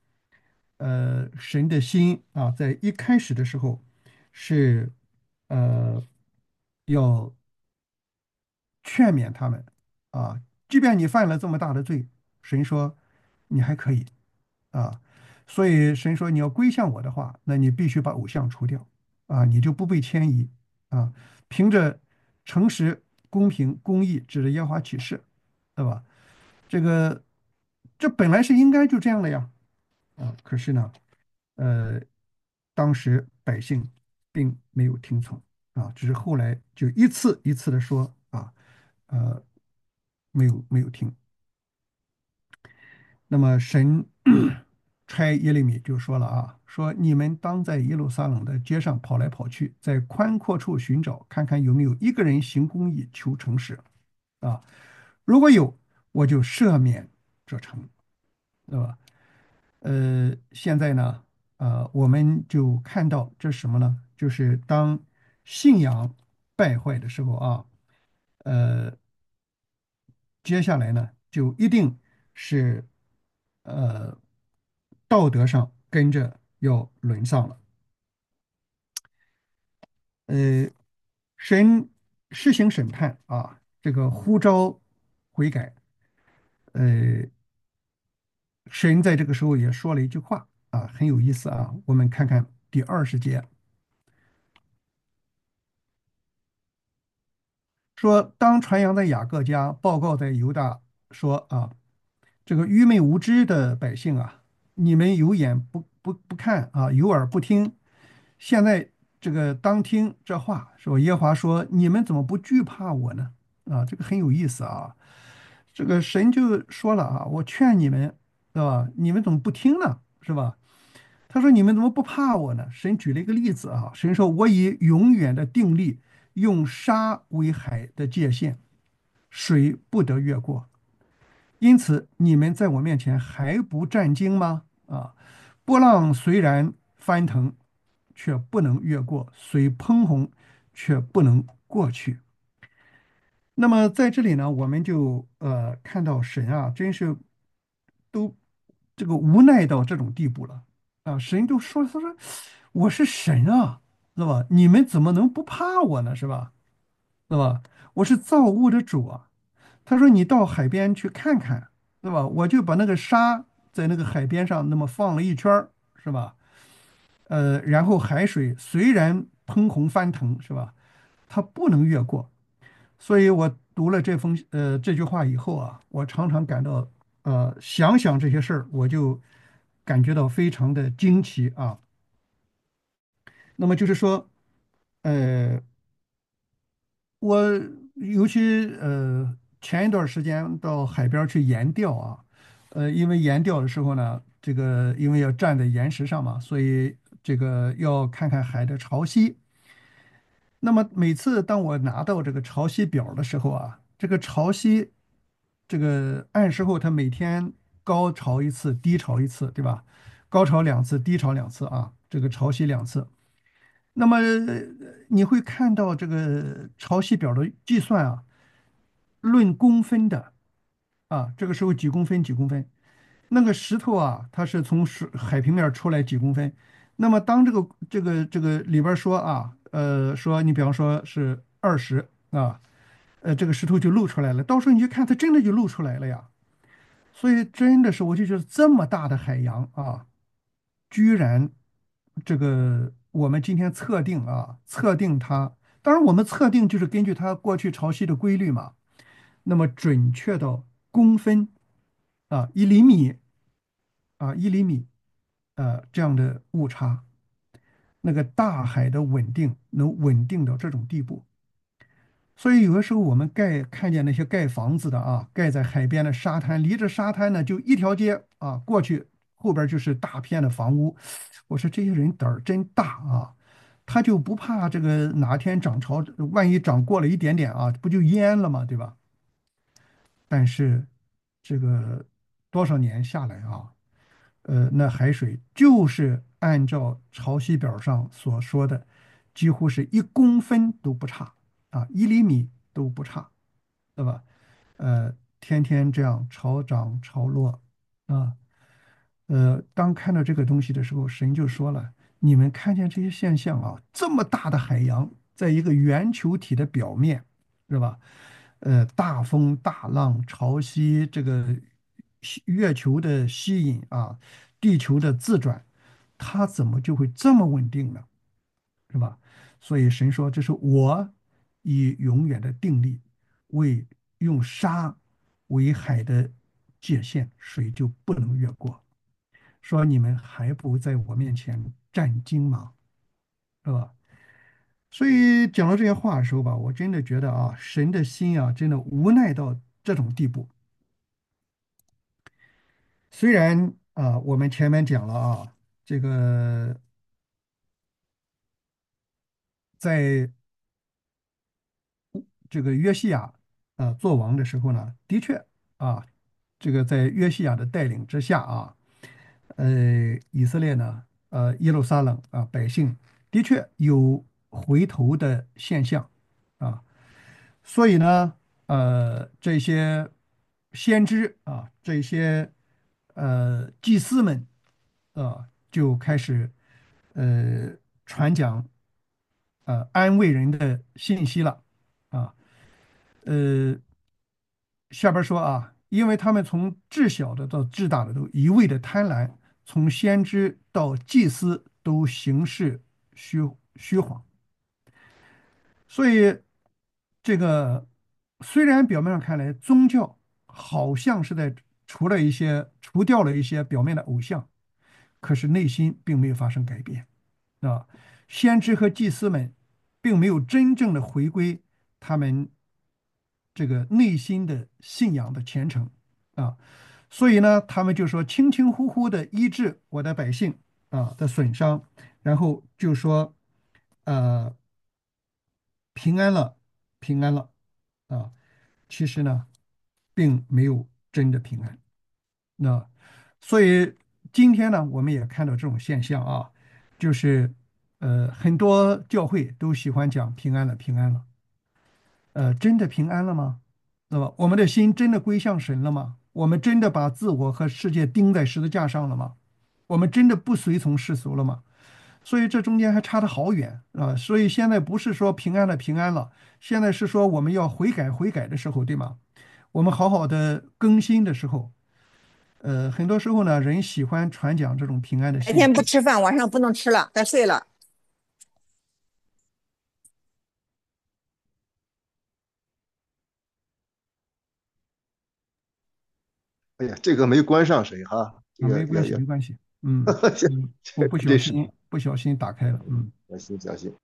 神的心啊，在一开始的时候是呃要劝勉他们即便你犯了这么大的罪，神说你还可以啊，所以神说你要归向我的话，那你必须把偶像除掉你就不被迁移啊，凭着诚实、公平、公义，指着耶和华起誓，对吧？这个这本来是应该就这样的呀可是呢，呃，当时百姓并没有听从只是后来就一次一次的说呃，没有听。那么神差耶利米就说了说你们当在耶路撒冷的街上跑来跑去，在宽阔处寻找，看看有没有一个人行公义、求诚实啊。如果有，我就赦免这城，对吧？现在呢，我们就看到这是什么呢？就是当信仰败坏的时候呃，接下来呢，就一定是呃道德上跟着要沦丧了。呃，神施行审判这个呼召悔改。呃，神在这个时候也说了一句话很有意思我们看看第20节。说，当传扬在雅各家，报告在犹大，说这个愚昧无知的百姓你们有眼不看有耳不听。现在这个当听这话，说耶和华说，你们怎么不惧怕我呢？这个很有意思这个神就说了我劝你们，对吧？你们怎么不听呢？是吧？他说你们怎么不怕我呢？神举了一个例子神说我以永远的定力，用沙为海的界限。水不得越过。因此，你们在我面前还不战惊吗？波浪虽然翻腾，却不能越过；水喷洪，却不能过去。那么在这里呢，我们就看到神真是都这个无奈到这种地步了神都说，他说我是神是吧？你们怎么能不怕我呢？是吧？是吧？我是造物的主他说：“你到海边去看看，对吧？我就把那个沙在那个海边上那么放了一圈儿，是吧？然后海水虽然喷洪翻腾，是吧？它不能越过。所以我读了这句话以后我常常感到想想这些事儿，我就感觉到非常的惊奇那么就是说，呃，我尤其前一段时间到海边儿去岩钓因为岩钓的时候呢，这个因为要站在岩石上嘛，所以这个要看看海的潮汐。那么每次当我拿到这个潮汐表的时候啊，这个潮汐，这个按时候它每天高潮一次，低潮一次，对吧？高潮两次，低潮两次啊，这个潮汐两次。那么你会看到这个潮汐表的计算啊，论公分的啊，这个时候几公分几公分。那个石头啊，它是从海平面出来几公分。那么当这个里边说啊，说你比方说是20啊，这个石头就露出来了。到时候你去看，它真的就露出来了呀。所以真的是，我就觉得这么大的海洋啊，居然这个我们今天测定啊，测定它，当然我们测定就是根据它过去潮汐的规律嘛，那么准确到公分啊，1厘米啊，1厘米这样的误差，那个大海的稳定能稳定到这种地步。所以有的时候我们看见那些盖房子的啊，盖在海边的沙滩，离着沙滩呢就一条街啊，过去后边就是大片的房屋。我说这些人胆儿真大啊，他就不怕这个哪天涨潮，万一涨过了一点点啊，不就淹了吗？对吧？但是这个多少年下来啊，那海水就是按照潮汐表上所说的，几乎是1公分都不差啊，1厘米都不差，对吧？天天这样潮涨潮落啊，当看到这个东西的时候，神就说了：你们看见这些现象啊，这么大的海洋，在一个圆球体的表面，是吧？大风大浪、潮汐，这个月球的吸引啊，地球的自转，它怎么就会这么稳定呢？是吧？所以神说：“这是我以永远的定力为用沙为海的界限，水就不能越过。说你们还不在我面前战惊吗？是吧？”所以讲到这些话的时候吧，我真的觉得啊，神的心啊，真的无奈到这种地步。虽然啊，我们前面讲了啊，这个在这个约西亚做王的时候呢，的确啊，这个在约西亚的带领之下啊，以色列呢，耶路撒冷啊，百姓的确有回头的现象啊，所以呢，这些先知啊，这些祭司们就开始呃传讲安慰人的信息了啊。呃，下边说啊，因为他们从至小的到至大的都一味的贪婪，从先知到祭司都行事虚虚晃，所以这个虽然表面上看来宗教好像是在除掉了一些表面的偶像，可是内心并没有发生改变啊。先知和祭司们并没有真正的回归他们这个内心的信仰的虔诚啊，所以呢，他们就说轻轻呼呼的医治我的百姓的损伤，然后就说呃平安了，平安了啊，其实呢，并没有真的平安。那所以今天呢，我们也看到这种现象啊，就是很多教会都喜欢讲平安了，平安了。真的平安了吗？那么我们的心真的归向神了吗？我们真的把自我和世界钉在十字架上了吗？我们真的不随从世俗了吗？所以这中间还差得好远啊！所以现在不是说平安了平安了，现在是说我们要悔改悔改的时候，对吗？我们好好的更新的时候，很多时候呢，人喜欢传讲这种平安的白天不信息。 吃饭，晚上不能吃了，该睡了。 哎呀，这个没关上谁哈，这没关系， 个要要， 没关系。嗯嗯，我不小这是心不小心打开了。嗯。 小心小心。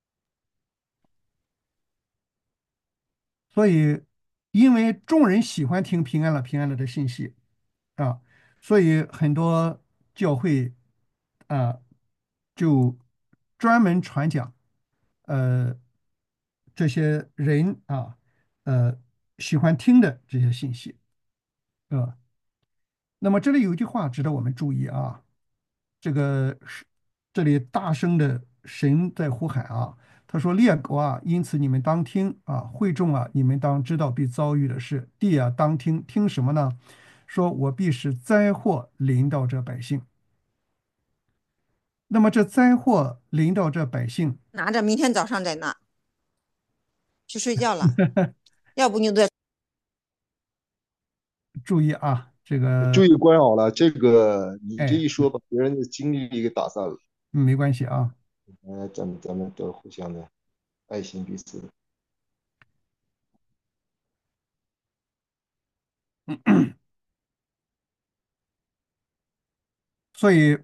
所以，因为众人喜欢听平安了、平安了的信息啊，所以很多教会啊就专门传讲呃这些人呃喜欢听的这些信息，吧？那么这里有一句话值得我们注意啊，这个是这里大声的神在呼喊啊，他说：“列国啊，因此你们当听啊，会众啊，你们当知道必遭遇的事。地啊，当听，听什么呢？说我必使灾祸临到这百姓。那么这灾祸临到这百姓， 拿着明天早上再拿，去睡觉了。要不你就注意啊，这个注意关好了，这个你这哎， 一说，把别人的精力给打散了。 没关系啊。 咱们都互相的爱心彼此。 所以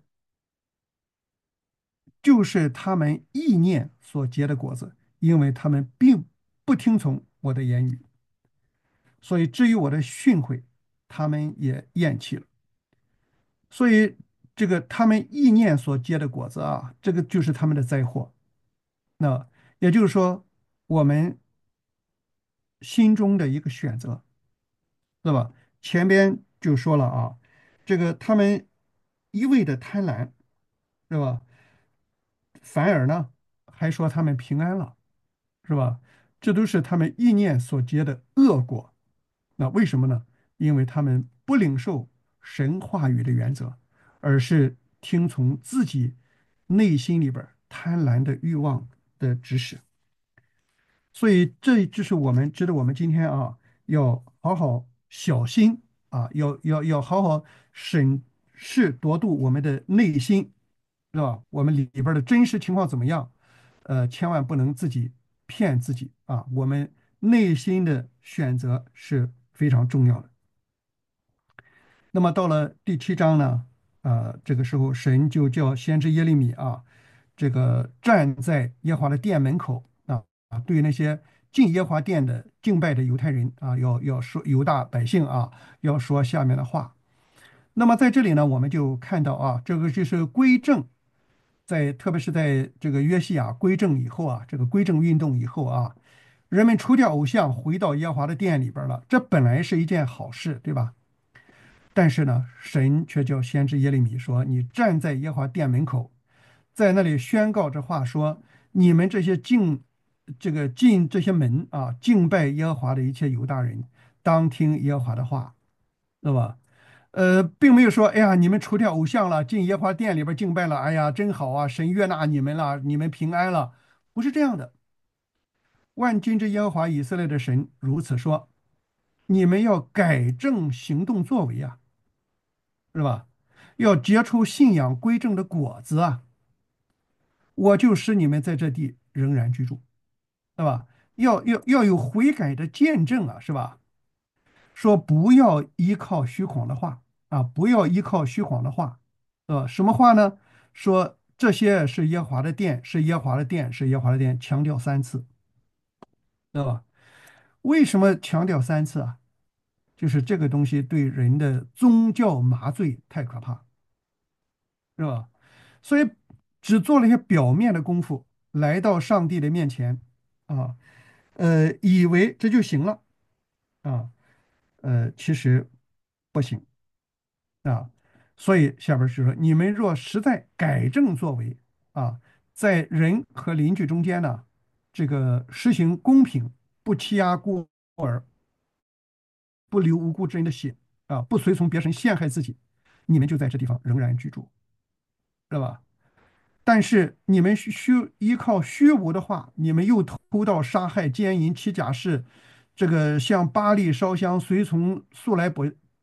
就是他们意念所结的果子，因为他们并不听从我的言语，所以至于我的训诲，他们也厌弃了。所以这个他们意念所结的果子啊，这个就是他们的灾祸。那也就是说，我们心中的一个选择，是吧？前边就说了啊，这个他们一味的贪婪，是吧？反而呢，还说他们平安了，是吧？这都是他们意念所结的恶果。那为什么呢？因为他们不领受神话语的原则，而是听从自己内心里边儿贪婪的欲望的指使。所以这就是我们值得我们今天啊，要好好小心啊，要好好审视夺度我们的内心，是吧？我们里边儿的真实情况怎么样？千万不能自己骗自己啊！我们内心的选择是非常重要的。那么到了第7章呢，这个时候神就叫先知耶利米啊，这个站在耶和华的殿门口对那些进耶和华殿的敬拜的犹太人啊，要说犹大百姓啊，要说下面的话。那么在这里呢，我们就看到啊，这个就是归正，特别是在这个约西亚归正以后啊，这个归正运动以后啊，人们除掉偶像，回到耶和华的殿里边了，这本来是一件好事，对吧？但是呢，神却叫先知耶利米说：“你站在耶和华殿门口，在那里宣告这话说：你们这些进这些门啊，敬拜耶和华的一切犹大人，当听耶和华的话，对吧？并没有说，哎呀，你们除掉偶像了，进耶和华殿里边敬拜了，哎呀，真好啊，神悦纳你们了，你们平安了，不是这样的。万军之耶和华以色列的神如此说：你们要改正行动作为啊。”是吧？要结出信仰归正的果子啊！我就使你们在这地仍然居住，对吧？要有悔改的见证啊，是吧？说不要依靠虚谎的话啊，不要依靠虚谎的话，什么话呢？说这些是耶和华的殿，是耶和华的殿，是耶和华的殿，强调3次，对吧？为什么强调3次啊？就是这个东西对人的宗教麻醉太可怕，是吧？所以只做了一些表面的功夫，来到上帝的面前啊，以为这就行了啊，其实不行啊。所以下边是说，你们若实在改正作为啊，在人和邻居中间呢，这个实行公平，不欺压孤儿，不流无辜之人的血啊，不随从别神陷害自己，你们就在这地方仍然居住，知道吧？但是你们依靠虚无的话，你们又偷盗、杀害、奸淫、欺假释，这个向巴力烧香，随从素来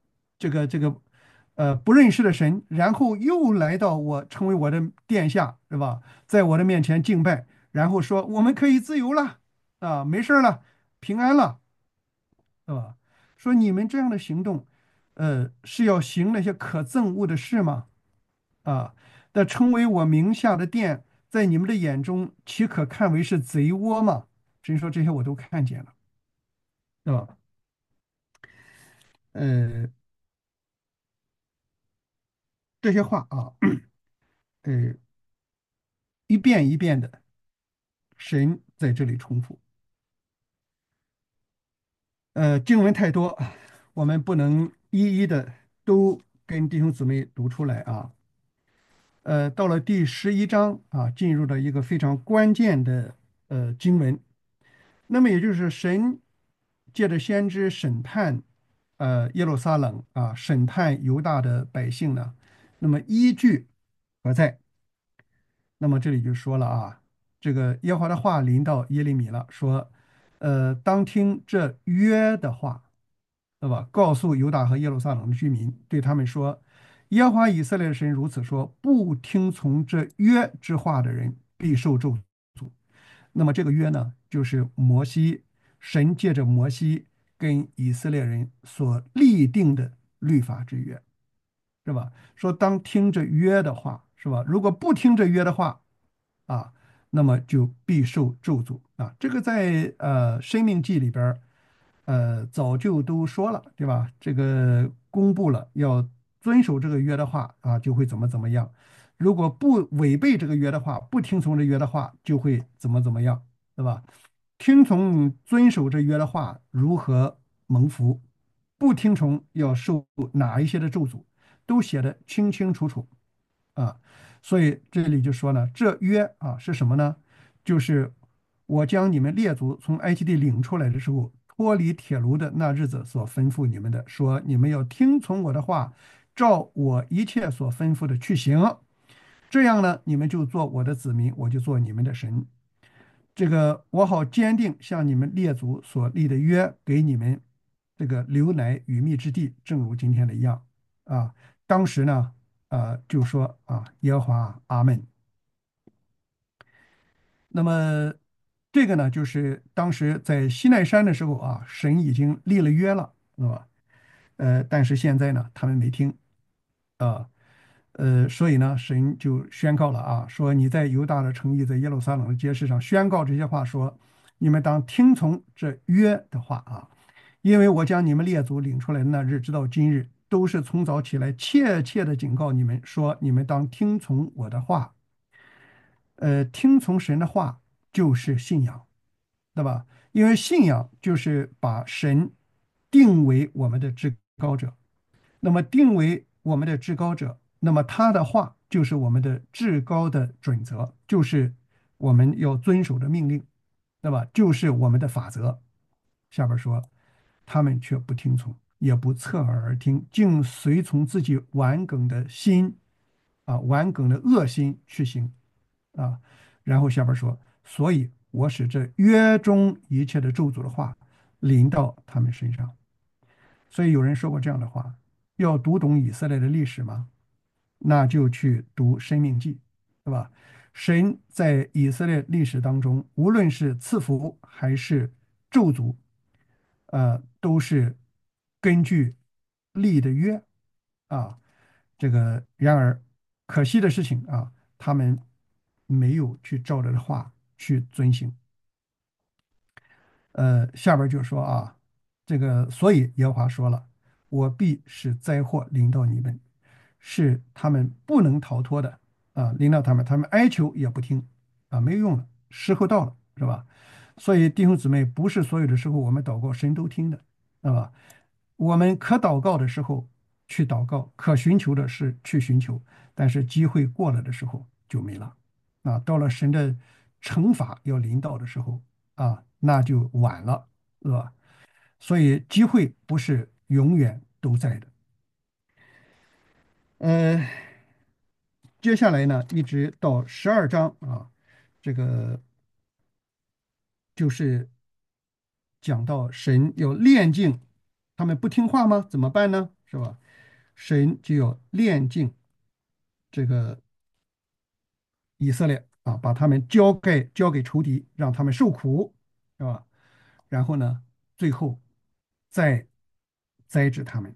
不认识的神，然后又来到成为我的殿下，是吧？在我的面前敬拜，然后说我们可以自由了啊，没事儿了，平安了，是吧？说你们这样的行动，是要行那些可憎恶的事吗？啊，那称为我名下的殿，在你们的眼中，岂可看为是贼窝吗？神说这些我都看见了，是吧？呃，这些话啊，呃， 一遍一遍的，神在这里重复。经文太多，我们不能一一的都跟弟兄姊妹读出来啊。到了第11章啊，进入了一个非常关键的经文。那么也就是神借着先知审判耶路撒冷啊，审判犹大的百姓呢，那么依据何在？那么这里就说了啊，这个耶和华的话临到耶利米了，说，当听这约的话，对吧？告诉犹大和耶路撒冷的居民，对他们说，耶和华以色列的神如此说：不听从这约之话的人，必受咒诅。那么这个约呢，就是摩西，神借着摩西跟以色列人所立定的律法之约。是吧？说当听着约的话，是吧？如果不听着约的话，啊，那么就必受咒诅啊。这个在《生命记》里边儿，早就都说了，对吧？这个公布了，要遵守这个约的话啊，就会怎么怎么样。如果不违背这个约的话，不听从这约的话，就会怎么怎么样，对吧？听从遵守这约的话，如何蒙福？不听从要受哪一些的咒诅？都写的清清楚楚啊，所以这里就说呢，这约啊是什么呢？就是我将你们列祖从埃及地领出来的时候，脱离铁炉的那日子所吩咐你们的，说你们要听从我的话，照我一切所吩咐的去行，这样呢，你们就做我的子民，我就做你们的神。这个我好坚定向你们列祖所立的约，给你们这个流奶与蜜之地，正如今天的一样啊。当时呢，就说啊，耶和华阿门。那么这个呢，就是当时在西奈山的时候啊，神已经立了约了，是吧？但是现在呢，他们没听啊。所以呢，神就宣告了啊，说你在犹大的城邑，在耶路撒冷的街市上宣告这些话，说你们当听从这约的话啊，因为我将你们列祖领出来的那日，直到今日，都是从早起来切切的警告你们说，你们当听从我的话。听从神的话就是信仰，对吧？因为信仰就是把神定为我们的至高者。那么定为我们的至高者，那么他的话就是我们的至高的准则，就是我们要遵守的命令，对吧？就是我们的法则。下边说，他们却不听从，也不侧耳而听，竟随从自己顽梗的心顽梗的恶心去行啊。然后下边说，所以我使这约中一切的咒诅的话临到他们身上。所以有人说过这样的话：要读懂以色列的历史吗？那就去读《生命记》，对吧？神在以色列历史当中，无论是赐福还是咒诅，都是根据立的约啊。这个然而可惜的事情啊，他们没有去照着的话去遵行。下边就说啊，这个所以耶和华说了，我必使灾祸临到你们，是他们不能逃脱的啊，临到他们，他们哀求也不听啊，没有用了，时候到了，是吧？所以弟兄姊妹，不是所有的时候我们祷告神都听的，是吧？我们可祷告的时候去祷告，可寻求的是去寻求，但是机会过了的时候就没了啊，到了神的惩罚要临到的时候。那就晚了，是吧？所以机会不是永远都在的。呃，接下来呢，一直到12章啊，这个就是讲到神要炼净，他们不听话吗？怎么办呢？是吧？神就要炼净这个以色列啊，把他们交给仇敌，让他们受苦，是吧？然后呢，最后再栽植他们。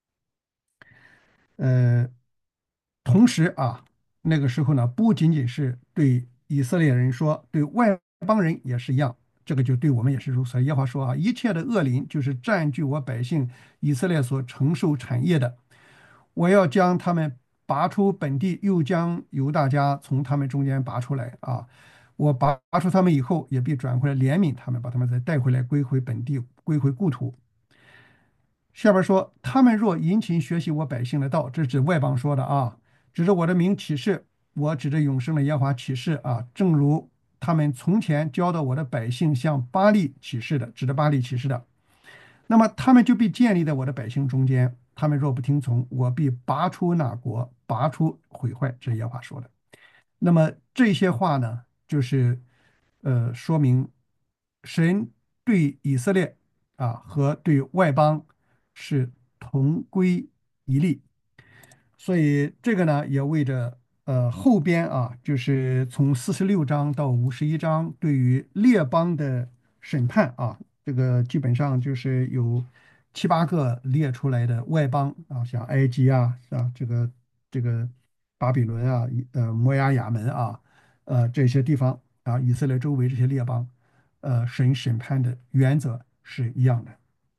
呃，同时啊，那个时候呢，不仅仅是对以色列人说，对外邦人也是一样。这个就对我们也是如此。耶和华说啊，一切的恶灵就是占据我百姓以色列所承受产业的，我要将他们拔出本地，又将犹大家从他们中间拔出来啊。我拔出他们以后，也必转回来怜悯他们，把他们再带回来，归回本地，归回故土。下边说，他们若殷勤学习我百姓的道，这是指外邦说的啊，指着我的名起誓，我指着永生的耶和华起誓啊，正如他们从前教导我的百姓向巴力起誓的，指着巴力起誓的。那么他们就必建立在我的百姓中间，他们若不听从，我必拔出那国，拔出毁坏。这是耶和华说的。那么这些话呢，就是说明神对以色列和对外邦是同归一例，所以这个呢也为着后边就是从46章到51章对于列邦的审判这个基本上就是有7、8个列出来的外邦像埃及这个巴比伦摩押亚门这些地方以色列周围这些列邦，神审判的原则是一样的。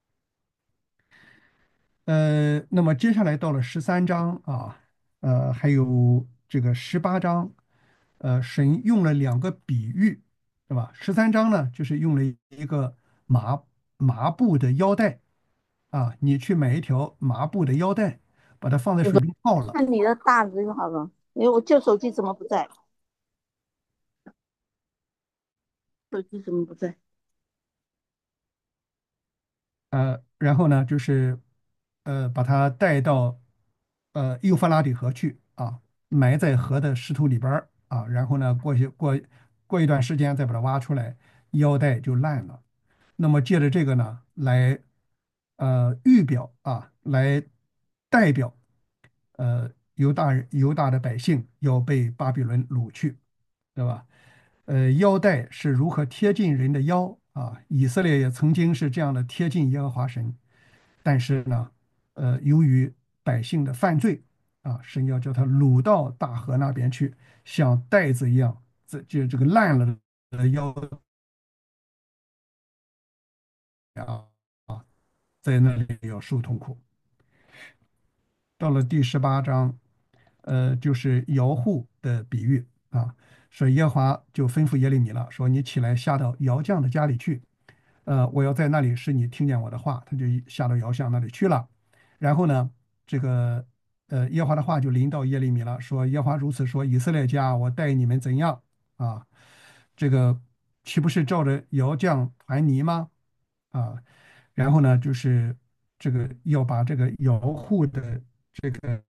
那么接下来到了13章还有这个18章，神用了2个比喻，是吧？13章呢，就是用了一个麻麻布的腰带你去买一条麻布的腰带，把它放在水中泡了。 看你的大人就好了。哎，我旧手机怎么不在？手机怎么不在？ 然后呢，就是把它带到幼发拉底河去埋在河的石土里边儿然后呢，过一段时间再把它挖出来，腰带就烂了。那么借着这个呢，来预表来代表犹大的百姓要被巴比伦掳去，对吧？腰带是如何贴近人的腰以色列也曾经是这样的贴近耶和华神，但是呢，由于百姓的犯罪神要叫他掳到大河那边去，像带子一样，这个烂了的腰在那里要受痛苦。到了第18章，就是摇户的比喻说耶和华就吩咐耶利米了，说你起来下到窑匠的家里去，我要在那里使你听见我的话。他就下到窑匠那里去了。然后呢，这个耶和华的话就临到耶利米了，说耶和华如此说，以色列家，我待你们怎样啊？这个岂不是照着窑匠盘泥吗？然后呢，就是这个要把这个窑户的这个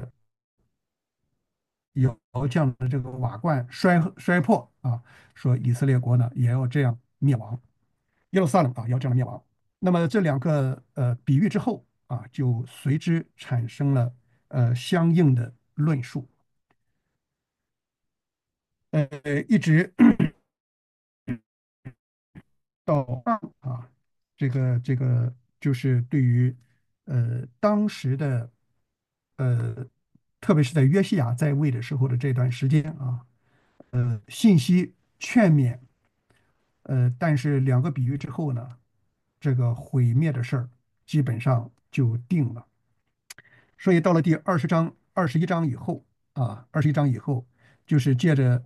窑匠的这个瓦罐摔破说以色列国呢也要这样灭亡，耶路撒冷要这样灭亡。那么这2个比喻之后就随之产生了相应的论述，一直到这个就是对于当时的呃，特别是在约西亚在位的时候的这段时间信息劝勉，但是2个比喻之后呢，这个毁灭的事儿基本上就定了。所以到了第21章以后21章以后，就是借着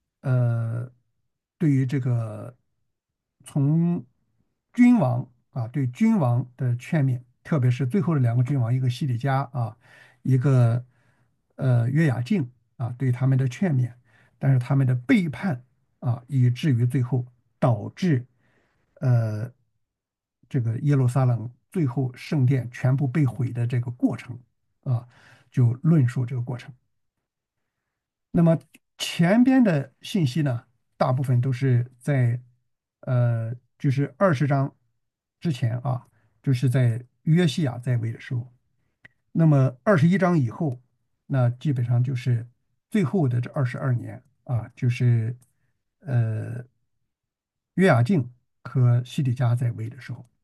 对于这个从君王对君王的劝勉，特别是最后的2个君王，一个西底家一个约雅敬对他们的劝勉，但是他们的背叛以至于最后导致呃这个耶路撒冷最后圣殿全部被毁的这个过程啊，就论述这个过程。那么前边的信息呢，大部分都是在就是20章之前就是在约西亚在位的时候。那么21章以后，那基本上就是最后的这22年就是呃约雅敬和西底家在位的时候。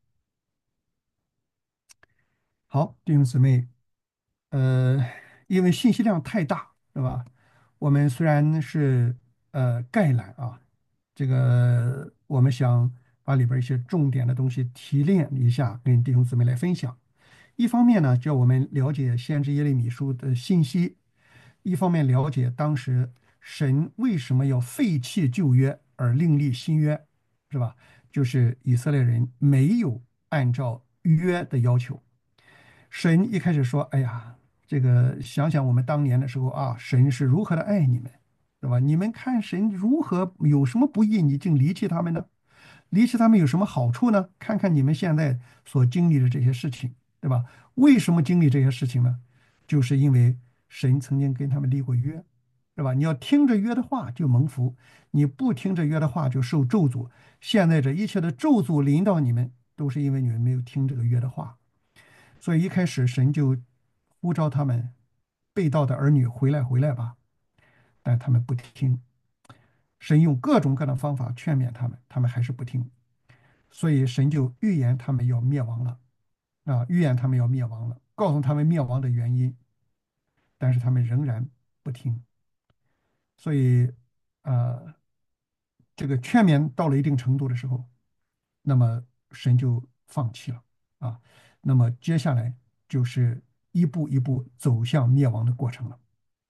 好，弟兄姊妹，呃，因为信息量太大，是吧？我们虽然是概览这个我们想把里边一些重点的东西提炼一下，跟弟兄姊妹来分享。一方面呢，叫我们了解先知耶利米书的信息， 一方面了解当时神为什么要废弃旧约而另立新约，是吧？就是以色列人没有按照约的要求。神一开始说：“哎呀，这个想想我们当年的时候啊，神是如何的爱你们，是吧？你们看神如何有什么不义，你竟离弃他们呢？离弃他们有什么好处呢？看看你们现在所经历的这些事情，对吧？为什么经历这些事情呢？就是因为神曾经跟他们立过约，是吧？你要听着约的话就蒙福，你不听着约的话就受咒诅。现在这一切的咒诅临到你们，都是因为你们没有听这个约的话。所以一开始神就呼召他们被盗的儿女回来，回来吧，但他们不听。神用各种各样的方法劝勉他们，他们还是不听。所以神就预言他们要灭亡了，预言他们要灭亡了，告诉他们灭亡的原因，但是他们仍然不听。所以，呃，这个劝勉到了一定程度的时候，那么神就放弃了啊。那么接下来就是一步一步走向灭亡的过程了。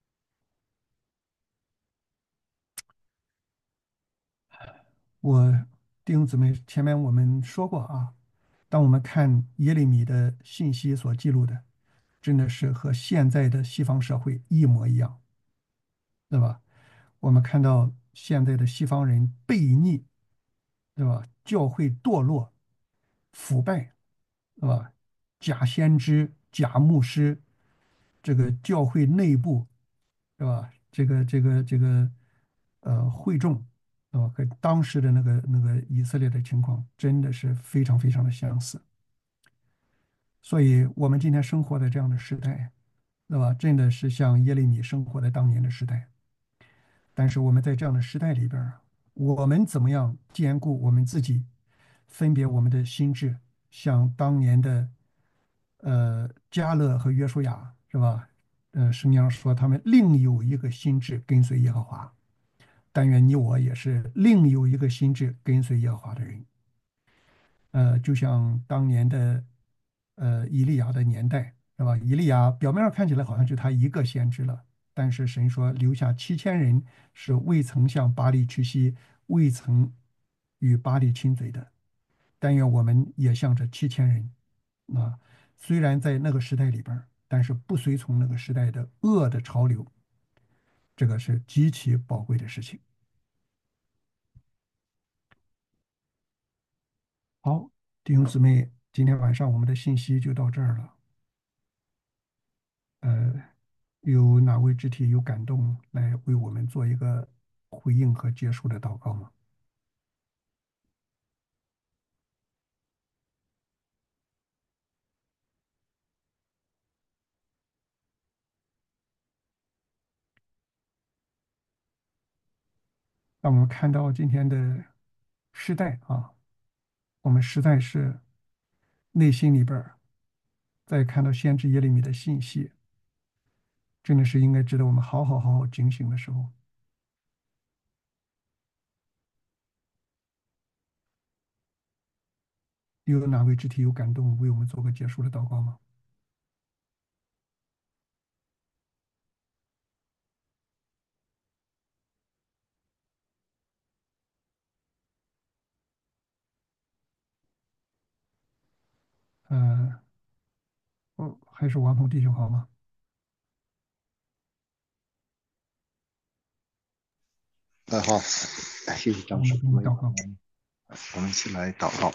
我弟兄姊妹，前面我们说过啊，当我们看耶利米的信息所记录的，真的是和现在的西方社会一模一样，对吧？我们看到现在的西方人悖逆，对吧？教会堕落、腐败，对吧？假先知、假牧师，这个教会内部，对吧？会众，对吧？跟当时的那个以色列的情况真的是非常非常的相似。所以，我们今天生活在这样的时代，对吧？真的是像耶利米生活在当年的时代。但是我们在这样的时代里边儿，我们怎么样兼顾我们自己，分别我们的心智，像当年的迦勒和约书亚，是吧？圣经上说他们另有一个心智跟随耶和华。但愿你我也是另有一个心智跟随耶和华的人。就像当年的以利亚的年代，是吧？以利亚表面上看起来好像就他一个先知了，但是神说留下7000人是未曾向巴力屈膝，未曾与巴力亲嘴的。但愿我们也像这7000人啊，虽然在那个时代里边儿，但是不随从那个时代的恶的潮流，这个是极其宝贵的事情。好，弟兄姊妹，今天晚上我们的信息就到这儿了。呃，有哪位肢体有感动来为我们做一个回应和结束的祷告吗？当我们看到今天的时代啊，我们实在是内心里边儿在看到先知耶利米的信息，真的是应该值得我们好好警醒的时候。有哪位肢体有感动为我们做个结束的祷告吗？呃，还是王鹏弟兄好吗？ 好，谢谢我们张叔，我们给你祷告。 一起来祷告。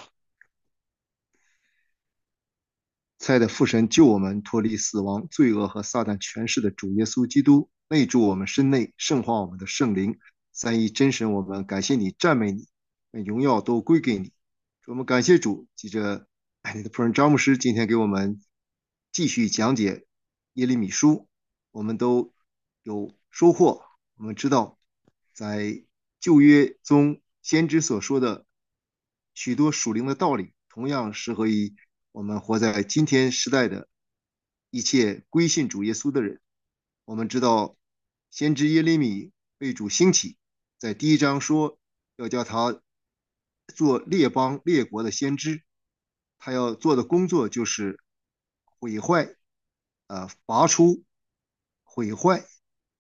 亲爱的父神，救我们脱离死亡、罪恶和撒旦权势的主耶稣基督，内住我们身内，圣化我们的圣灵。三一真神，我们感谢你，赞美你，荣耀都归给你。我们感谢主，记着你的仆人张牧师今天给我们继续讲解耶利米书，我们都有收获。我们知道，在旧约中先知所说的许多属灵的道理，同样适合于我们活在今天时代的一切归信主耶稣的人。我们知道，先知耶利米被主兴起，在第一章说要叫他做列邦列国的先知，他要做的工作就是毁坏、拔出、毁坏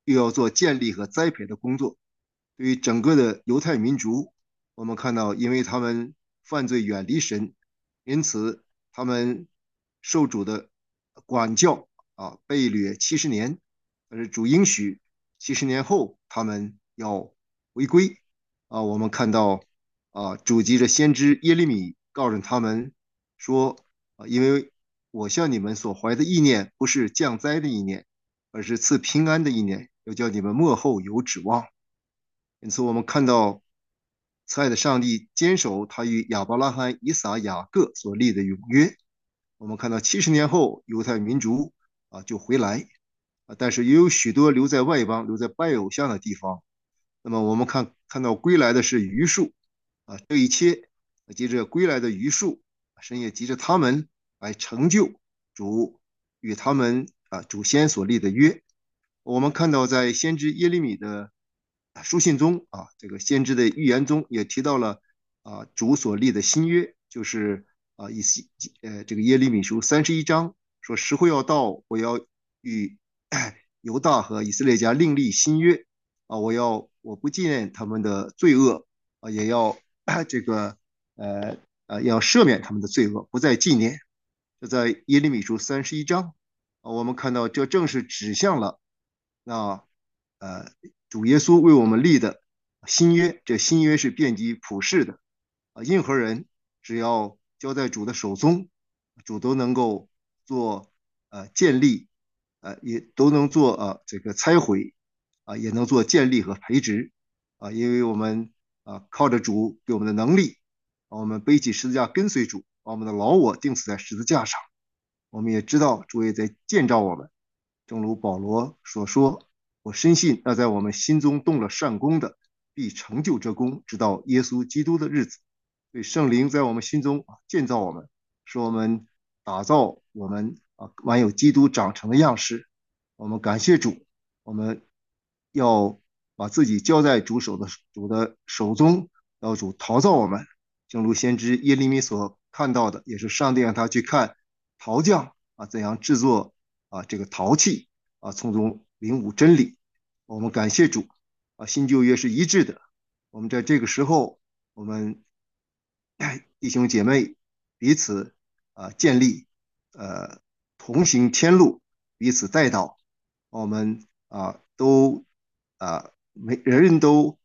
又要做建立和栽培的工作。对于整个的犹太民族，我们看到，因为他们犯罪远离神，因此他们受主的管教被掠70年，但是主应许70年后他们要回归我们看到主藉着先知耶利米告诉他们说因为我向你们所怀的意念不是降灾的意念，而是赐平安的意念，要叫你们末后有指望。因此，我们看到慈爱的上帝坚守他与亚伯拉罕、以撒、雅各所立的永约。我们看到70年后，犹太民族就回来但是也有许多留在外邦、留在拜偶像的地方。那么我们看到归来的是余数这一切接着归来的余数，神也急着他们来成就主与他们祖先所立的约。我们看到在先知耶利米的书信中这个先知的预言中也提到了主所立的新约，就是这个耶利米书31章说时候要到，我要与犹大和以色列家另立新约我不纪念他们的罪恶也要这个要赦免他们的罪恶，不再纪念。这在耶利米书31章我们看到这正是指向了那主耶稣为我们立的新约，这新约是遍及普世的任何人只要交在主的手中，主都能够做建立也都能做这个拆毁也能做建立和培植因为我们靠着主给我们的能力我们背起十字架跟随主，把我们的老我钉死在十字架上。我们也知道主也在建造我们，正如保罗所说，我深信那在我们心中动了善功的，必成就这功，直到耶稣基督的日子。所以圣灵在我们心中建造我们，使我们打造我们满有基督长成的样式。我们感谢主，我们要把自己交在主的手中，要主陶造我们。正如先知耶利米所看到的，也是上帝让他去看陶匠怎样制作这个陶器从中领悟真理。我们感谢主新旧约是一致的。我们在这个时候，我们弟兄姐妹彼此建立同行天路，彼此带导。我们都每人都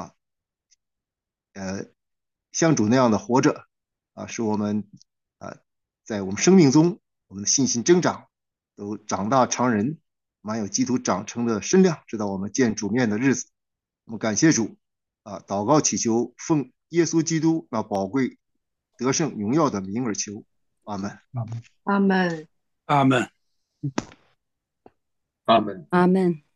像主那样的活着使我们在我们生命中我们的信心增长，都长大成人，满有基督长成的身量，直到我们见主面的日子。我们感谢主祷告祈求奉耶稣基督那宝贵得胜荣耀的名而求，阿们。 阿门。 阿门。 阿门。 阿门。